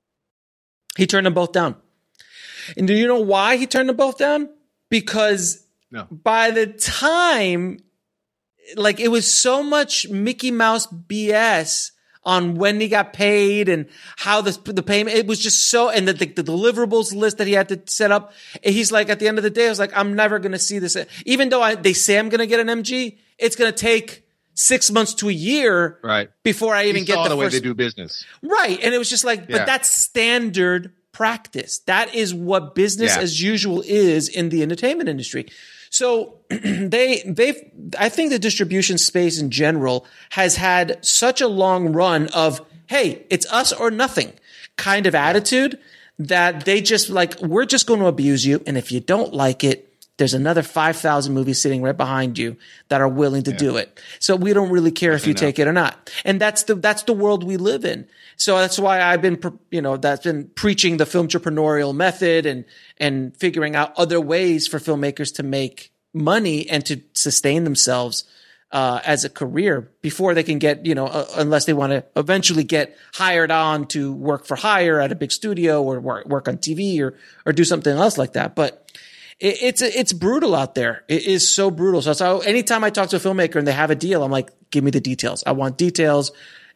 B: He turned them both down. And do you know why he turned them both down? Because
D: no.
B: by the time, like, it was so much Mickey Mouse B S on when he got paid and how the the payment, it was just so, and the, the, the deliverables list that he had to set up. He's like, at the end of the day, I was like, I'm never going to see this. Even though I, they say I'm going to get an M G, it's going to take six months to a year
D: right.
B: before I even
D: he
B: get
D: saw
B: the,
D: the way
B: first,
D: they do business.
B: Right. And it was just like,
D: yeah.
B: but that's standard practice. That is what business
D: yeah.
B: as usual is in the entertainment industry. So they, they've, I think the distribution space in general has had such a long run of, hey, it's us or nothing kind of attitude that they just like, we're just going to abuse you. And if you don't like it, there's another five thousand movies sitting right behind you that are willing to yeah. do it. So we don't really care if you take it or not. And that's the, that's the world we live in. So that's why I've been, you know, that's been preaching the filmtrepreneurial method and, and figuring out other ways for filmmakers to make money and to sustain themselves, uh, as a career before they can get, you know, uh, unless they want to eventually get hired on to work for hire at a big studio or work, work on T V or, or do something else like that. But it, it's, it's brutal out there. It is so brutal. So, so anytime I talk to a filmmaker and they have a deal, I'm like, give me the details. I want details.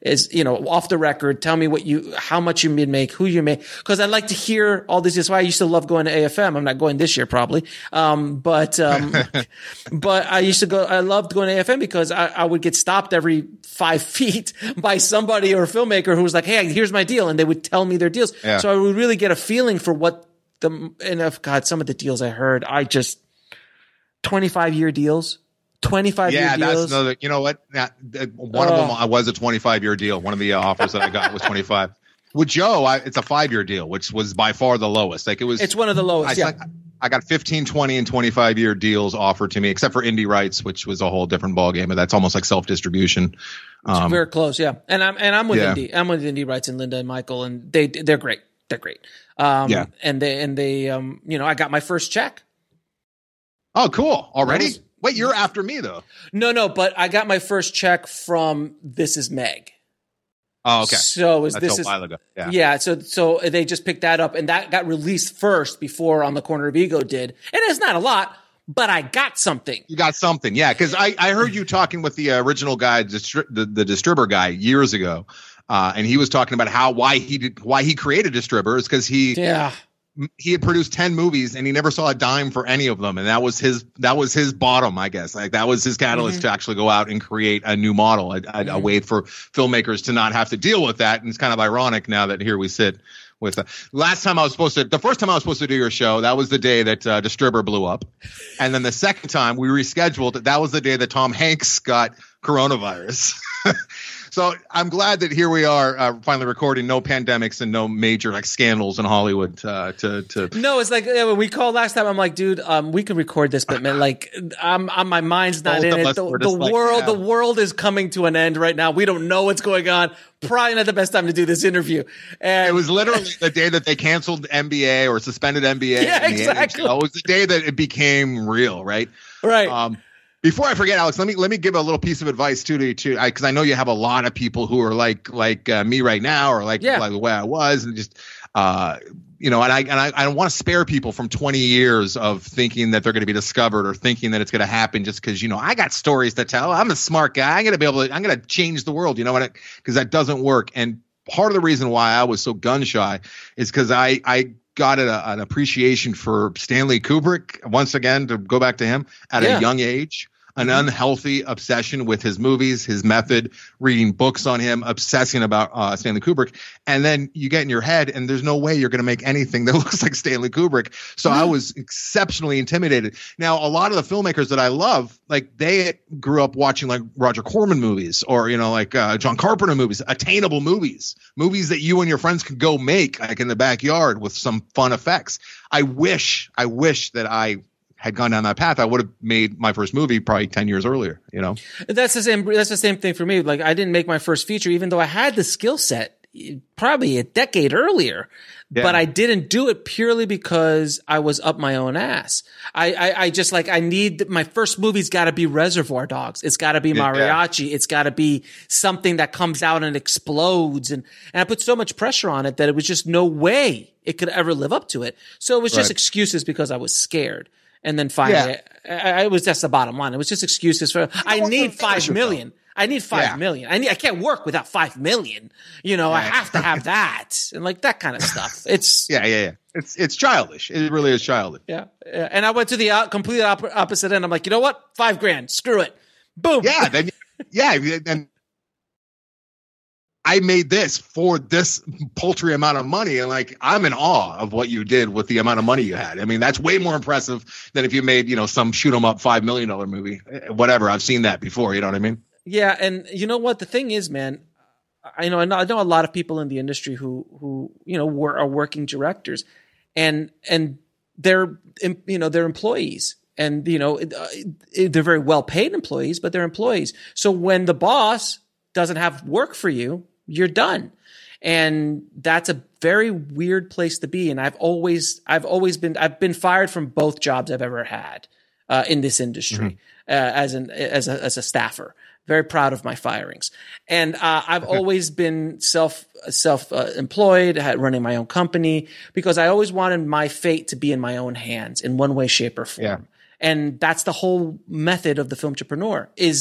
B: is, you know, off the record, tell me what you, how much you make, who you make. Cause I like to hear all this. That's why I used to love going to A F M. I'm not going this year probably. Um, but, um, but I used to go, I loved going to A F M because I, I would get stopped every five feet by somebody or a filmmaker who was like, hey, here's my deal. And they would tell me their deals.
D: Yeah.
B: So I would really get a feeling for what the, and of God, some of the deals I heard, I just, twenty-five year deals. twenty-five
D: yeah,
B: year deals.
D: that's another. You know what? That, that, one oh. of them I was a twenty-five year deal. One of the uh, offers that I got was twenty-five. With Joe, I, it's a five year deal, which was by far the lowest. Like it was.
B: It's one of the lowest.
D: I,
B: yeah.
D: I got fifteen, twenty, and twenty-five year deals offered to me, except for indie rights, which was a whole different ballgame. But that's almost like self distribution.
B: Um, very close, yeah. And I'm and I'm with
D: yeah.
B: indie. I'm with indie rights and Linda and Michael, and they they're great. They're great. Um,
D: yeah.
B: And they and they um you know I got my first check.
D: Oh, cool! Already.
B: Was,
D: Wait, you're after me though.
B: No, no, but I got my first check from This Is Meg.
D: Oh, okay.
B: So is
D: That's
B: this
D: a
B: is
D: while ago. Yeah.
B: yeah. So so they just picked that up, and that got released first before On the Corner of Ego did, and it's not a lot, but I got something.
D: You got something, yeah. Because I I heard you talking with the original guy, distri- the the Distributor guy, years ago, uh, and he was talking about how why he did why he created Distributor is because he
B: yeah.
D: he had produced ten movies and he never saw a dime for any of them. And that was his, that was his bottom, I guess. Like that was his catalyst mm-hmm. to actually go out and create a new model, a, a, mm-hmm. a way for filmmakers to not have to deal with that. And it's kind of ironic now that here we sit with, uh, last time I was supposed to, the first time I was supposed to do your show, that was the day that uh, Distributor blew up. And then the second time we rescheduled, that was the day that Tom Hanks got coronavirus. So I'm glad that here we are uh, finally recording, no pandemics and no major like scandals in Hollywood. Uh, to to
B: no, it's like when we called last time. I'm like, dude, um, we can record this, but man, like, I'm, I'm my mind's not
D: Both
B: in it.
D: us,
B: The, the
D: like,
B: world,
D: yeah.
B: the world is coming to an end right now. We don't know what's going on. Probably not the best time to do this interview. And
D: it was literally the day that they canceled N B A or suspended N B A.
B: Yeah, exactly.
D: It was the day that it became real, right?
B: Right.
D: Um, Before I forget, Alex, let me let me give a little piece of advice too to you, because I know you have a lot of people who are like like uh, me right now, or like,
B: yeah.
D: like the way I was, and just uh, you know, and I and I, I want to spare people from twenty years of thinking that they're going to be discovered or thinking that it's going to happen just because, you know, I got stories to tell. I'm a smart guy. I'm going to be able to. I'm going to change the world. You know what? Because that doesn't work. And part of the reason why I was so gun shy is because I I. got a, an appreciation for Stanley Kubrick, once again, to go back to him, at
B: yeah.
D: a young age. An unhealthy obsession with his movies, his method, reading books on him, obsessing about uh, Stanley Kubrick. And then you get in your head and there's no way you're going to make anything that looks like Stanley Kubrick. So mm-hmm. I was exceptionally intimidated. Now, a lot of the filmmakers that I love, like they grew up watching like Roger Corman movies or, you know, like uh, John Carpenter movies, attainable movies, movies that you and your friends could go make like in the backyard with some fun effects. I wish, I wish that I had gone down that path. I would have made my first movie probably ten years earlier, you know?
B: That's the same, that's the same thing for me. Like I didn't make my first feature, even though I had the skill set probably a decade earlier, yeah. but I didn't do it purely because I was up my own ass. I, I, I just like, I need, my first movie's gotta be Reservoir Dogs. It's gotta be Mariachi. Yeah. It's gotta be something that comes out and explodes. And, and I put so much pressure on it that it was just no way it could ever live up to it. So it was just right. excuses because I was scared. And then finally, yeah. I, I, it was just the bottom line. It was just excuses for, I need five million. I need five yeah. million. I need, I can't work without five million. You know, yeah. I have to have that and like that kind of stuff. It's
D: yeah, yeah, yeah. It's, it's childish. It really is childish.
B: Yeah. yeah. And I went to the uh, complete op- opposite end. I'm like, you know what? Five grand. Screw it. Boom.
D: Yeah. Then, yeah. And I made this for this paltry amount of money. And like, I'm in awe of what you did with the amount of money you had. I mean, that's way more impressive than if you made, you know, some shoot 'em up five million dollars movie, whatever. I've seen that before. You know what I mean?
B: Yeah. And you know what? The thing is, man, I know, I know, I know a lot of people in the industry who, who, you know, were, are working directors and, and they're, you know, they're employees. And, you know, they're very well paid employees, but they're employees. So when the boss doesn't have work for you, you're done. And that's a very weird place to be. And I've always, I've always been, I've been fired from both jobs I've ever had, uh, in this industry, mm-hmm. uh, as an, as a, as a staffer. Very proud of my firings. And, uh, I've always been self, self, uh, employed, running my own company because I always wanted my fate to be in my own hands in one way, shape or form. Yeah. And that's the whole method of the Filmtrepreneur is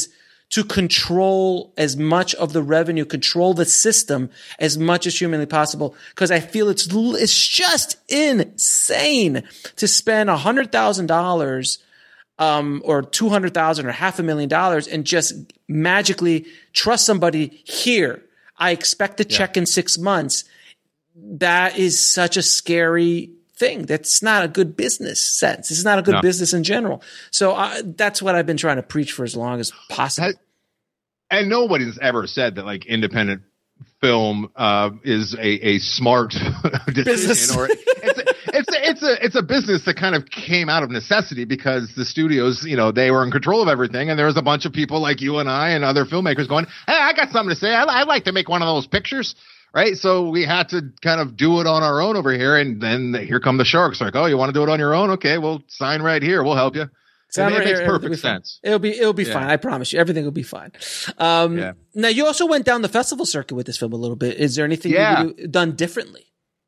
B: to control as much of the revenue, control the system as much as humanly possible. Cause I feel it's, it's just insane to spend a hundred thousand dollars, um, or two hundred thousand or half a million dollars and just magically trust somebody here. I expect the check yeah. in six months. That is such a scary thing. That's not a good business sense. It's not a good no. business in general. So uh, that's what I've been trying to preach for as long as possible.
D: That, and nobody's ever said that like independent film uh, is a, a smart decision, business. or it's a, it's a, it's a it's a business that kind of came out of necessity because the studios, you know, they were in control of everything, and there was a bunch of people like you and I and other filmmakers going, "Hey, I got something to say. I, I'd like to make one of those pictures." Right. So we had to kind of do it on our own over here. And then here come the sharks like, oh, you want to do it on your own? Okay, well, sign right here. We'll help you. Sign right it makes here, perfect it'll sense.
B: It'll be it'll be yeah. fine. I promise you. Everything will be fine. Um, yeah. Now, you also went down the festival circuit with this film a little bit. Is there anything yeah. you would have done differently?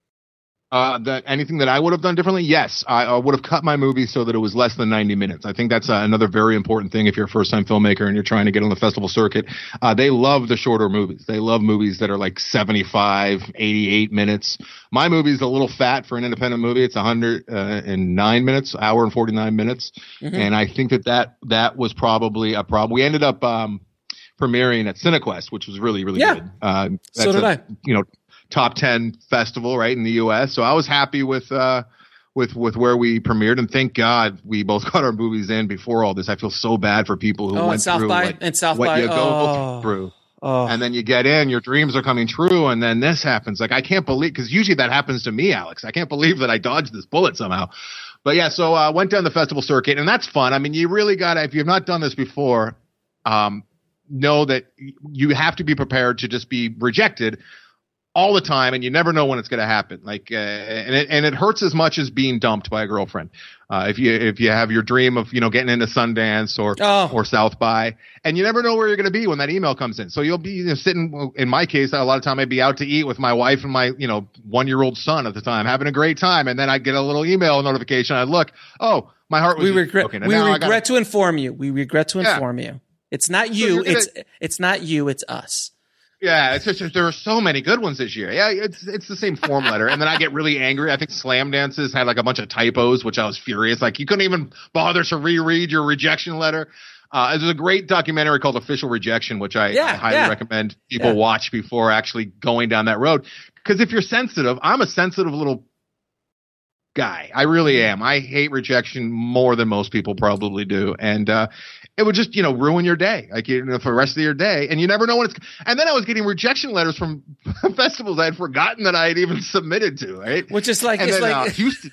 D: Uh, that anything that I would have done differently? Yes, I, I would have cut my movie so that it was less than ninety minutes. I think that's uh, another very important thing if you're a first time filmmaker and you're trying to get on the festival circuit. Uh, they love the shorter movies. They love movies that are like seventy-five, eighty-eight minutes. My movie's a little fat for an independent movie. It's one hundred nine minutes, hour and forty-nine minutes. Mm-hmm. And I think that, that that was probably a problem. We ended up um, premiering at CineQuest, which was really, really
B: yeah.
D: good. Uh, that's
B: so did
D: a,
B: I.
D: You know, top ten festival, right, in the U S. So I was happy with uh with with where we premiered, and thank God we both got our movies in before all this. I feel so bad for people who
B: oh,
D: went
B: South
D: through
B: by,
D: like,
B: and South
D: what
B: by.
D: you go
B: oh.
D: through.
B: Oh.
D: And then you get in, your dreams are coming true, and then this happens. Like, I can't believe, because usually that happens to me, Alex. I can't believe that I dodged this bullet somehow. But yeah, so I uh, went down the festival circuit, and that's fun. I mean, you really got to, if you've not done this before, um, know that you have to be prepared to just be rejected all the time, and you never know when it's going to happen. Like, uh, and it and it hurts as much as being dumped by a girlfriend. Uh, if you if you have your dream of you know getting into Sundance or
B: oh.
D: or South by, and you never know where you're going to be when that email comes in. So you'll be you know, sitting. In my case, a lot of time I'd be out to eat with my wife and my you know one year old son at the time, having a great time, and then I'd get a little email notification. I'd look, oh, my heart was.
B: We regret.
D: Okay,
B: we regret
D: gotta,
B: to inform you. We regret to inform yeah. you. It's not you. So gonna, it's it's not you. It's us.
D: Yeah, it's just there are so many good ones this year. Yeah, it's it's the same form letter, and then I get really angry. I think Slam Dances had like a bunch of typos, which I was furious. Like you couldn't even bother to reread your rejection letter. Uh, there's a great documentary called Official Rejection, which I,
B: yeah,
D: I highly
B: yeah.
D: recommend people
B: yeah.
D: watch before actually going down that road. Because if you're sensitive, I'm a sensitive little guy. I really am. I hate rejection more than most people probably do, and uh, it would just, you know, ruin your day, like you know, for the rest of your day, and you never know when it's. And then I was getting rejection letters from festivals I had forgotten that I had even submitted to, right?
B: Which is like
D: and
B: it's
D: then,
B: like
D: uh, Houston.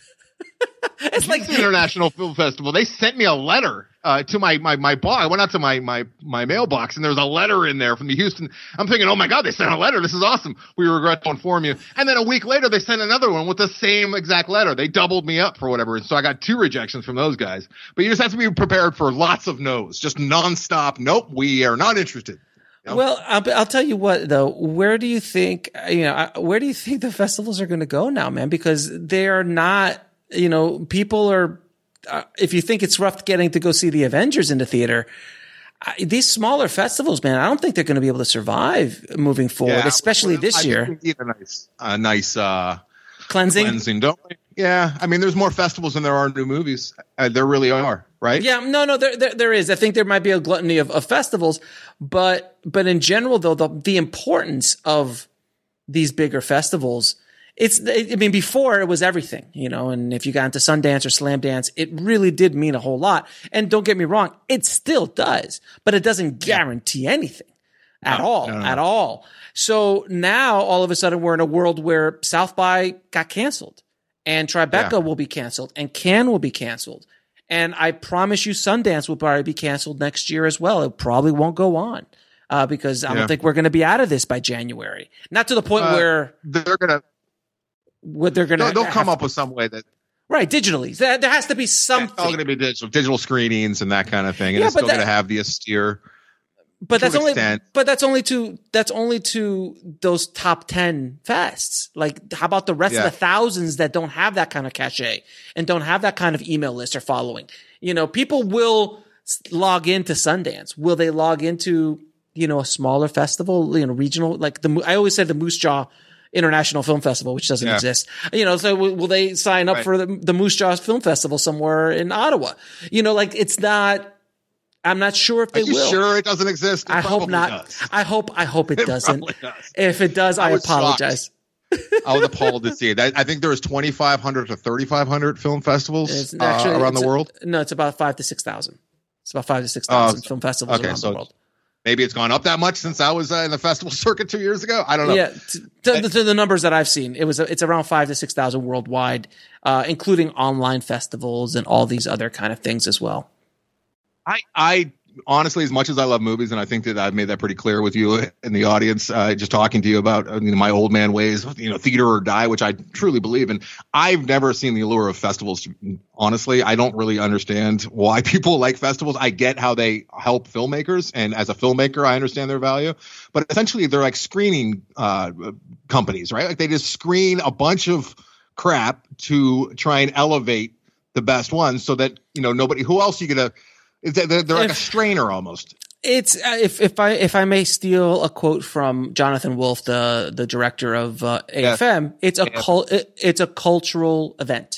B: It's
D: Houston
B: like
D: International Film Festival. They sent me a letter uh, to my my my box. I went out to my my my mailbox, and there was a letter in there from the Houston. I'm thinking, oh my God, they sent a letter. This is awesome. We regret to inform you. And then a week later, they sent another one with the same exact letter. They doubled me up for whatever. So I got two rejections from those guys. But you just have to be prepared for lots of no's, just nonstop. Nope, we are not interested. You know?
B: Well, I'll, I'll tell you what, though. Where do you think you know? Where do you think the festivals are going to go now, man? Because they are not. You know, people are. Uh, if you think it's rough getting to go see the Avengers in the theater, I, these smaller festivals, man, I don't think they're going to be able to survive moving forward, yeah, especially
D: well,
B: this
D: I
B: year.
D: Think we need a nice, a nice uh,
B: cleansing.
D: Cleansing, don't we? Yeah, I mean, there's more festivals than there are new movies. Uh, there really are, right?
B: Yeah, no, no, there, there, there is. I think there might be a gluttony of, of festivals, but, but in general, though, the, the importance of these bigger festivals. It's, I mean, before it was everything, you know, and if you got into Sundance or Slam Dance, it really did mean a whole lot. And don't get me wrong, it still does, but it doesn't guarantee anything at
D: no,
B: all,
D: no, no.
B: at all. So now all of a sudden we're in a world where South by got canceled and Tribeca yeah. will be canceled and Cannes will be canceled. And I promise you Sundance will probably be canceled next year as well. It probably won't go on. Uh, because I yeah. don't think we're going to be out of this by January. Not to the point
D: uh,
B: where
D: they're going to,
B: what they're going to
D: they'll come up with some way that
B: right digitally there, there has to be something.
D: It's all going to be digital, digital screenings and that kind of thing, and
B: yeah,
D: it's still
B: that,
D: going to have the austere.
B: But that's only
D: extent.
B: but that's only to that's only to those top ten fests. Like, how about the rest
D: yeah.
B: of the thousands that don't have that kind of cachet and don't have that kind of email list or following? You know, people will log into Sundance? Will they log into, you know, a smaller festival, you know, regional, like the, I always say the Moose Jaw International Film Festival, which doesn't yeah. exist. You know, so will, will they sign up right. for the, the Moose Jaw Film Festival somewhere in Ottawa? You know, like it's not, I'm not sure if they
D: Are you
B: will.
D: Sure, it doesn't exist. It
B: I hope not.
D: Does.
B: I hope. I hope it,
D: it
B: doesn't.
D: Does.
B: If it does, I, I apologize.
D: I was appalled to see it. I, I think there was twenty-five hundred to thirty-five hundred film festivals actually, uh, around the world.
B: No, it's about five to six thousand. It's about five to six thousand uh, film festivals
D: okay,
B: around
D: so
B: the world.
D: Maybe it's gone up that much since I was uh, in the festival circuit two years ago. I don't know.
B: Yeah, to, to, to the numbers that I've seen, it was it's around five to six thousand worldwide, uh, including online festivals and all these other kind of things as well.
D: I I. Honestly, as much as I love movies, and I think that I've made that pretty clear with you in the audience, uh, just talking to you about uh, you know, my old man ways, you know, theater or die, which I truly believe in. I've never seen the allure of festivals. Honestly, I don't really understand why people like festivals. I get how they help filmmakers, and as a filmmaker, I understand their value. But essentially, they're like screening uh, companies, right? Like they just screen a bunch of crap to try and elevate the best ones, so that you know nobody. Who else are you gonna? They're, they're like if, a strainer almost.
B: It's uh, if if I if I may steal a quote from Jonathan Wolf, the the director of uh, A F M. Yeah. It's a yeah. cul- it, it's a cultural event.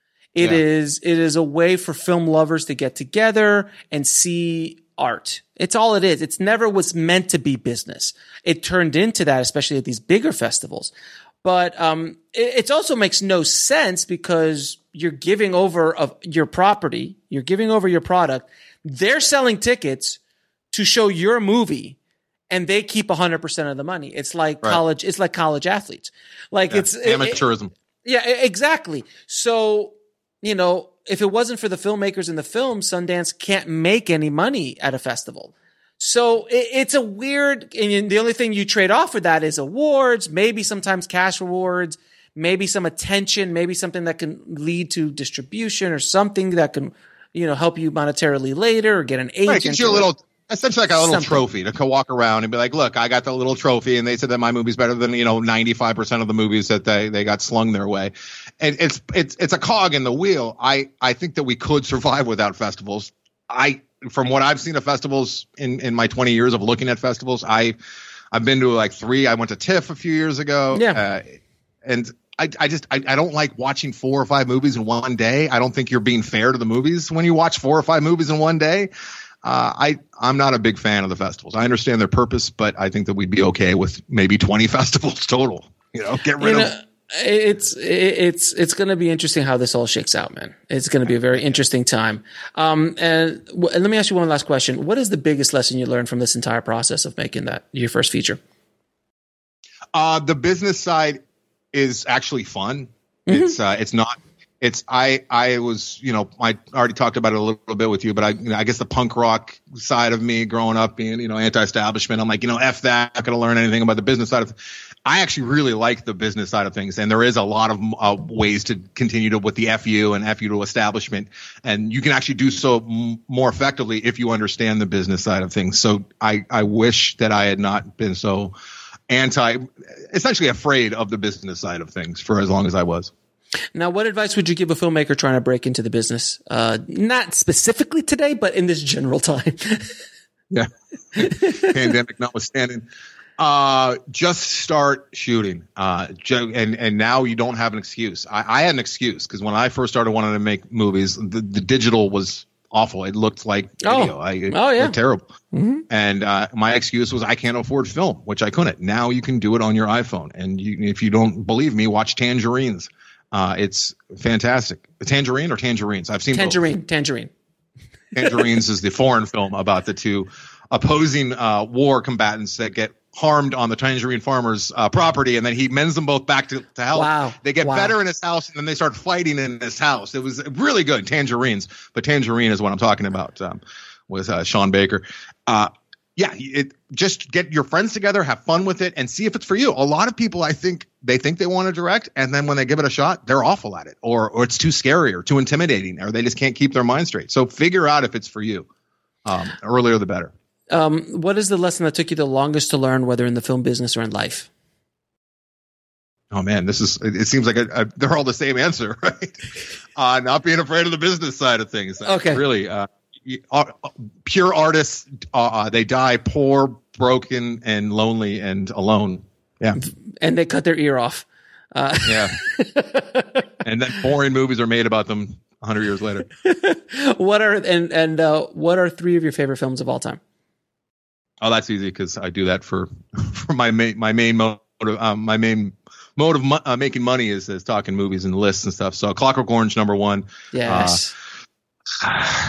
B: It yeah. is it is a way for film lovers to get together and see art. It's all it is. It's never was meant to be business. It turned into that, especially at these bigger festivals. But um, it, it also makes no sense because you're giving over of your property, you're giving over your product. They're selling tickets to show your movie, and they keep one hundred percent of the money. It's like right. college. It's like college athletes. Like yeah. it's
D: amateurism. It,
B: yeah, exactly. So, you know, if it wasn't for the filmmakers in the film, Sundance can't make any money at a festival. So it, it's a weird, and the only thing you trade off for that is awards, maybe sometimes cash rewards, maybe some attention, maybe something that can lead to distribution or something that can, you know, help you monetarily later or get an agent.
D: Right, gives you a little, essentially like a little something. trophy to walk around and be like, look, I got the little trophy, and they said that my movie's better than, you know, ninety-five percent of the movies that they, they got slung their way. And it's, it's, it's a cog in the wheel. I, I think that we could survive without festivals. I, from what I've seen of festivals in, in my twenty years of looking at festivals, I, I've been to like three. I went to TIFF a few years ago.
B: Yeah.
D: Uh, and I, I just, I, I don't like watching four or five movies in one day. I don't think you're being fair to the movies when you watch four or five movies in one day. Uh, I, I'm not a big fan of the festivals. I understand their purpose, but I think that we'd be okay with maybe twenty festivals total, you know, get rid
B: you know,
D: of.
B: It's, it's, it's going to be interesting how this all shakes out, man. It's going to be a very interesting time. Um, and, w- and let me ask you one last question. What is the biggest lesson you learned from this entire process of making that your first feature?
D: Uh, the business side is actually fun. Mm-hmm. It's, uh, it's not, it's, I, I was, you know, I already talked about it a little bit with you, but I, you know, I guess the punk rock side of me growing up being, you know, anti-establishment, I'm like, you know, F that, I'm not going to learn anything about the business side of I actually really like the business side of things, and there is a lot of uh, ways to continue to with the F U and F U to establishment, and you can actually do so m- more effectively if you understand the business side of things. So I, I wish that I had not been so anti, essentially afraid of the business side of things for as long as I was.
B: Now, what advice would you give a filmmaker trying to break into the business? Uh, not specifically today, but in this general time.
D: Yeah, pandemic notwithstanding. Uh, just start shooting. Uh, ju- and, and now you don't have an excuse. I, I had an excuse because when I first started wanting to make movies, the, the digital was awful. It looked like video.
B: Oh,
D: I, it,
B: oh yeah.
D: It terrible.
B: Mm-hmm.
D: And, uh, my excuse was I can't afford film, which I couldn't. Now you can do it on your iPhone. And you, if you don't believe me, watch Tangerines. Uh, it's fantastic. Tangerine or Tangerines? I've seen
B: Tangerine,
D: both.
B: Tangerine.
D: Tangerines is the foreign film about the two opposing, uh, war combatants that get harmed on the Tangerine farmer's uh, property, and then he mends them both back to, to health.
B: Wow.
D: They get
B: wow.
D: better in his house, and then they start fighting in his house. It was really good, Tangerines. But Tangerine is what I'm talking about um, with uh, Sean Baker. Uh, yeah, it, just get your friends together, have fun with it, and see if it's for you. A lot of people, I think, they think they want to direct, and then when they give it a shot, they're awful at it, or or it's too scary or too intimidating, or they just can't keep their mind straight. So figure out if it's for you. Um, earlier the better.
B: Um, what is the lesson that took you the longest to learn, whether in the film business or in life?
D: Oh man, this is, it, it seems like a, a, they're all the same answer, right? Uh, not being afraid of the business side of things.
B: Okay.
D: Really, uh, uh, pure artists, uh, they die poor, broken, and lonely and alone. Yeah.
B: And they cut their ear off. Uh.
D: Yeah. And then boring movies are made about them a hundred years later.
B: What are and and uh, what are three of your favorite films of all time?
D: Oh, that's easy because I do that for for my main my main mode of um, my main mode of mo- uh, making money is, is talking movies and lists and stuff. So Clockwork Orange, number one.
B: Yes.
D: Uh,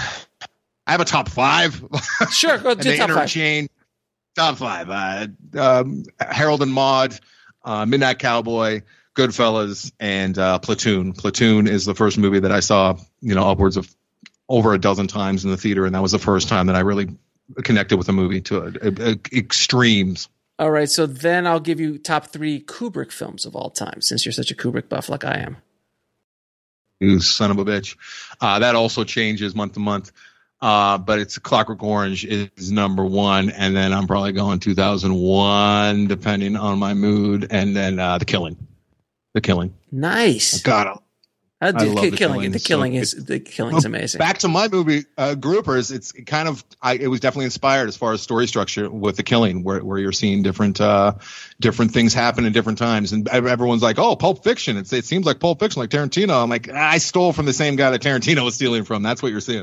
D: I have a top five.
B: Sure, go to top five.
D: Chain, top five. Uh, um, Harold and Maude, uh, Midnight Cowboy, Goodfellas, and uh, Platoon. Platoon is the first movie that I saw, you know, upwards of over a dozen times in the theater, and that was the first time that I really connected with a movie to a, a, a extremes.
B: All right, so then I'll give you top three Kubrick films of all time, since you're such a Kubrick buff like I am.
D: You son of a bitch. Uh, that also changes month to month. Uh, but it's Clockwork Orange is number one, and then I'm probably going two thousand one, depending on my mood, and then uh, The Killing. The Killing.
B: Nice.
D: God,
B: I,
D: I
B: the,
D: love
B: the
D: The
B: killing.
D: Killing.
B: The killing
D: So
B: is
D: it-
B: the killing's amazing.
D: Back to my movie, uh, Groupers. It's kind of, I, it was definitely inspired as far as story structure with The Killing, where where you're seeing different uh, different things happen in different times, and everyone's like, "Oh, Pulp Fiction." It's, it seems like Pulp Fiction, like Tarantino. I'm like, I stole from the same guy that Tarantino was stealing from. That's what you're seeing.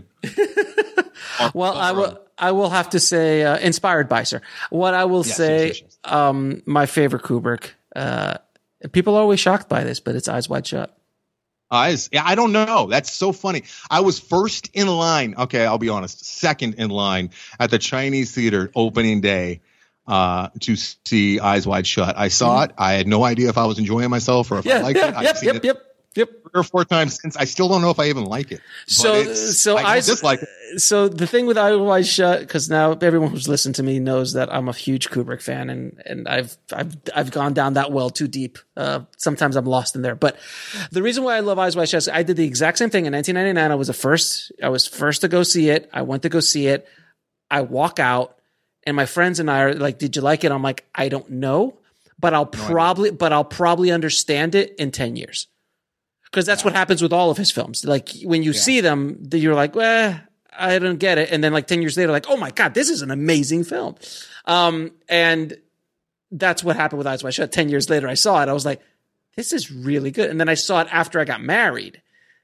B: Well, I will. I will have to say, uh, inspired by sir. What I will
D: Yes,
B: say,
D: yes, yes, yes.
B: um, my favorite Kubrick. Uh, people are always shocked by this, but it's Eyes Wide Shut.
D: Eyes. Yeah, I don't know. That's so funny. I was first in line. Okay, I'll be honest. Second in line at the Chinese theater opening day uh, to see Eyes Wide Shut. I saw it. I had no idea if I was enjoying myself or if I
B: Yeah,
D: liked
B: yeah,
D: it. I've
B: yep,
D: seen
B: yep,
D: it
B: yep, yep.
D: three or four times since. I still don't know if I even like it. But
B: So,
D: it's-
B: so
D: I don't
B: Eyes.
D: dislike it.
B: So the thing with Eyes Wide Shut, because now everyone who's listened to me knows that I'm a huge Kubrick fan, and and I've I've I've gone down that well too deep. Uh, sometimes I'm lost in there. But the reason why I love Eyes Wide Shut is I did the exact same thing in nineteen ninety-nine. I was the first. I was first to go see it. I went to go see it. I walk out, and my friends and I are like, "Did you like it?" I'm like, "I don't know, but I'll probably but I'll probably understand it in ten years." Because that's what happens with all of his films. Like when you see them, you're like, well, I don't get it. And then like ten years later, like, oh my God, this is an amazing film. Um, and that's what happened with Eyes Wide Shut. ten years later, I saw it. I was like, this is really good. And then I saw it after I got married.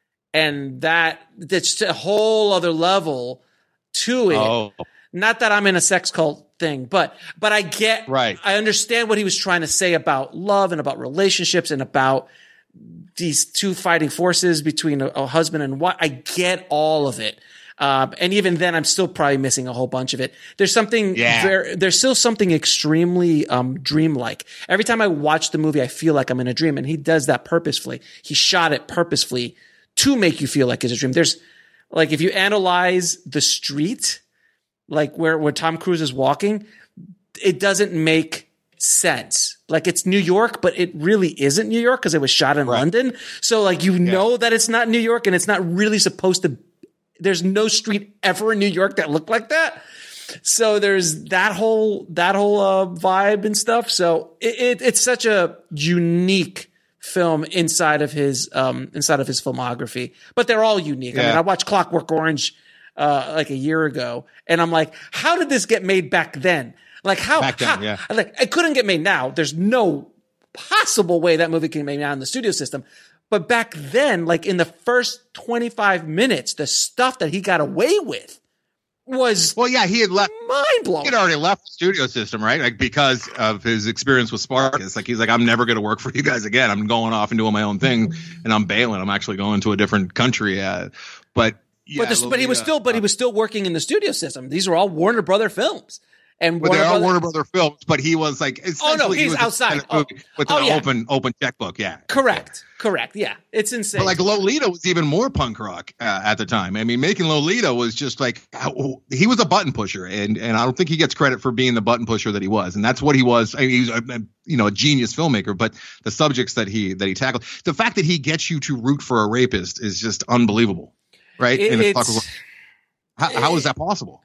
B: And that, that's a whole other level to it.
D: Oh,
B: Not that I'm in a sex cult thing, but but I get,
D: Right.
B: I understand what he was trying to say about love and about relationships and about these two fighting forces between a, a husband and wife. I get all of it. Um, and even then, I'm still probably missing a whole bunch of it. There's something,
D: Yeah.
B: very, there's still something extremely um, dreamlike. Every time I watch the movie, I feel like I'm in a dream, and he does that purposefully. He shot it purposefully to make you feel like it's a dream. There's like, if you analyze the street, like where, where Tom Cruise is walking, it doesn't make sense. Like it's New York, but it really isn't New York because it was shot in
D: Right.
B: London. So like, you know that it's not New York, and it's not really supposed to. There's no street ever in New York that looked like that. So there's that whole, that whole uh, vibe and stuff. So it, it, it's such a unique film inside of his, um, inside of his filmography, but they're all unique. I mean,
D: Yeah.
B: I watched Clockwork Orange, uh, like a year ago, and I'm like, how did this get made back then? Like how,
D: Back then,
B: how-
D: yeah.
B: like it couldn't get made now. There's no possible way that movie can be made now in the studio system. But back then, like in the first twenty-five minutes, the stuff that he got away with was
D: well, yeah, he had left.
B: mind
D: He
B: blowing.
D: had already left the studio system, right? Like because of his experience with Spartacus. Like he's like, I'm never going to work for you guys again. I'm going off and doing my own thing, and I'm bailing. I'm actually going to a different country. Uh, but yeah,
B: but, this, but he was
D: Lolita,
B: still, but he
D: uh,
B: was still working in the studio system. These were all Warner Brother films, and
D: But
B: Warner
D: they are
B: Brother,
D: Warner Brother films, but he was like,
B: Oh, no,
D: essentially, he
B: he's
D: was
B: outside.
D: kind of
B: Oh.
D: movie with
B: Oh,
D: an
B: yeah.
D: open, open checkbook. Yeah,
B: correct, correct, yeah, it's insane.
D: But like Lolita was even more punk rock uh, at the time. I mean, making Lolita was just like how, he was a button pusher, and and I don't think he gets credit for being the button pusher that he was, and that's what he was. I mean, he's a, a, you know a genius filmmaker, but the subjects that he that he tackled, the fact that he gets you to root for a rapist is just unbelievable, right?
B: It-
D: In a
B: it's-
D: Clockwork- how, how is that possible?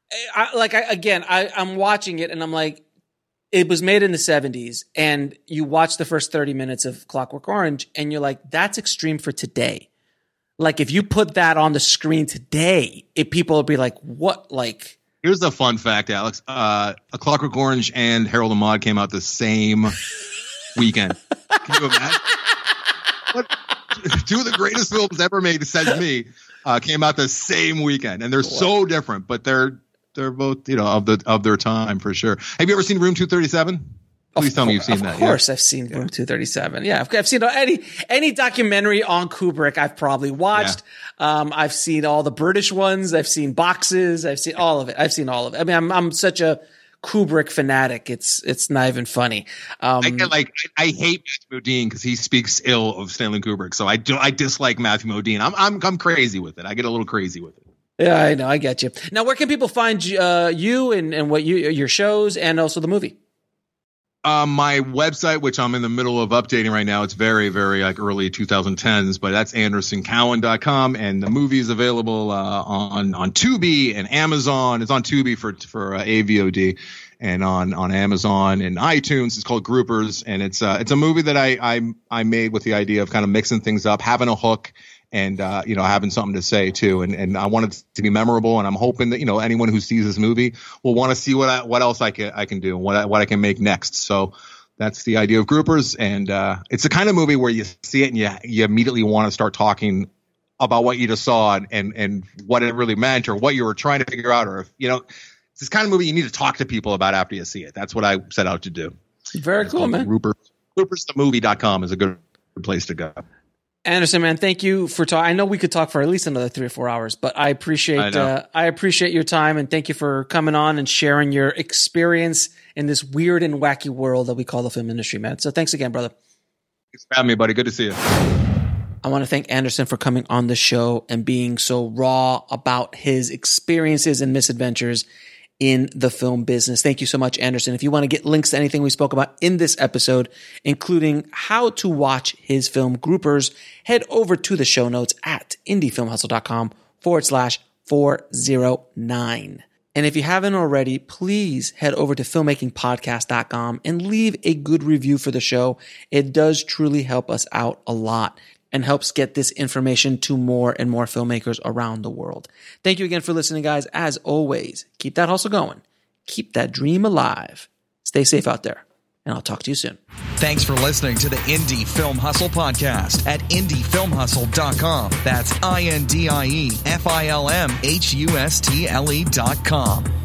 B: I, like I, again, I, I'm watching it and I'm like, it was made in the seventies, and you watch the first thirty minutes of Clockwork Orange, and you're like, that's extreme for today. like if you put that on the screen today, if people would be like, what? Like,
D: here's a fun fact, Alex. Uh, A Clockwork Orange and Harold and Maude came out the same weekend. Can you imagine? What? Two of the greatest films ever made, says me, uh, came out the same weekend, and they're wow. so different, but they're they're both, you know, of the of their time for sure. Have you ever seen Room two thirty-seven? Please tell me you've seen
B: of
D: that.
B: Of course,
D: yeah.
B: I've seen Room two thirty-seven. Yeah, I've, I've seen any any documentary on Kubrick. I've probably watched. Yeah. Um, I've seen all the British ones. I've seen Boxes. I've seen all of it. I've seen all of it. I mean, I'm I'm such a Kubrick fanatic. It's it's not even funny. Um,
D: I get, like I hate Matthew Modine because he speaks ill of Stanley Kubrick. So I do I dislike Matthew Modine. I'm I'm I'm crazy with it. I get a little crazy with it.
B: Yeah, I know. I get you. Now, where can people find uh, you and and what you your shows and also the movie?
D: Um, my website, which I'm in the middle of updating right now, it's very, very like early twenty tens, but that's anderson cowan dot com, and the movie is available uh, on on Tubi and Amazon. It's on Tubi for for uh, A V O D, and on on Amazon and iTunes. It's called Groupers, and it's uh, it's a movie that I I I made with the idea of kind of mixing things up, having a hook, and uh, you know, having something to say too, and and I wanted it to be memorable, and I'm hoping that, you know, anyone who sees this movie will want to see what I, what else I can I can do, what I, what I can make next. So that's the idea of Groupers, and uh, it's the kind of movie where you see it and you you immediately want to start talking about what you just saw and and, and what it really meant or what you were trying to figure out, or if, you know, it's this kind of movie you need to talk to people about after you see it. That's what I set out to do.
B: Very
D: it's
B: cool, man.
D: Groupers, groupers the movie dot com is a good place to go.
B: Anderson, man, thank you for talking. I know we could talk for at least another three or four hours, but I appreciate I, uh, I appreciate your time, and thank you for coming on and sharing your experience in this weird and wacky world that we call the film industry, man. So thanks again, brother.
D: Thanks for having me, buddy. Good to see you.
B: I want to thank Anderson for coming on the show and being so raw about his experiences and misadventures in the film business. Thank you so much, Anderson. If you want to get links to anything we spoke about in this episode, including how to watch his film Groupers, head over to the show notes at indiefilmhustle.com forward slash 409. And if you haven't already, please head over to filmmaking podcast dot com and leave a good review for the show. It does truly help us out a lot and helps get this information to more and more filmmakers around the world. Thank you again for listening, guys. As always, keep that hustle going. Keep that dream alive. Stay safe out there, and I'll talk to you soon.
C: Thanks for listening to the Indie Film Hustle podcast at indie film hustle dot com. That's I N D I E F I L M H U S T L E dot com.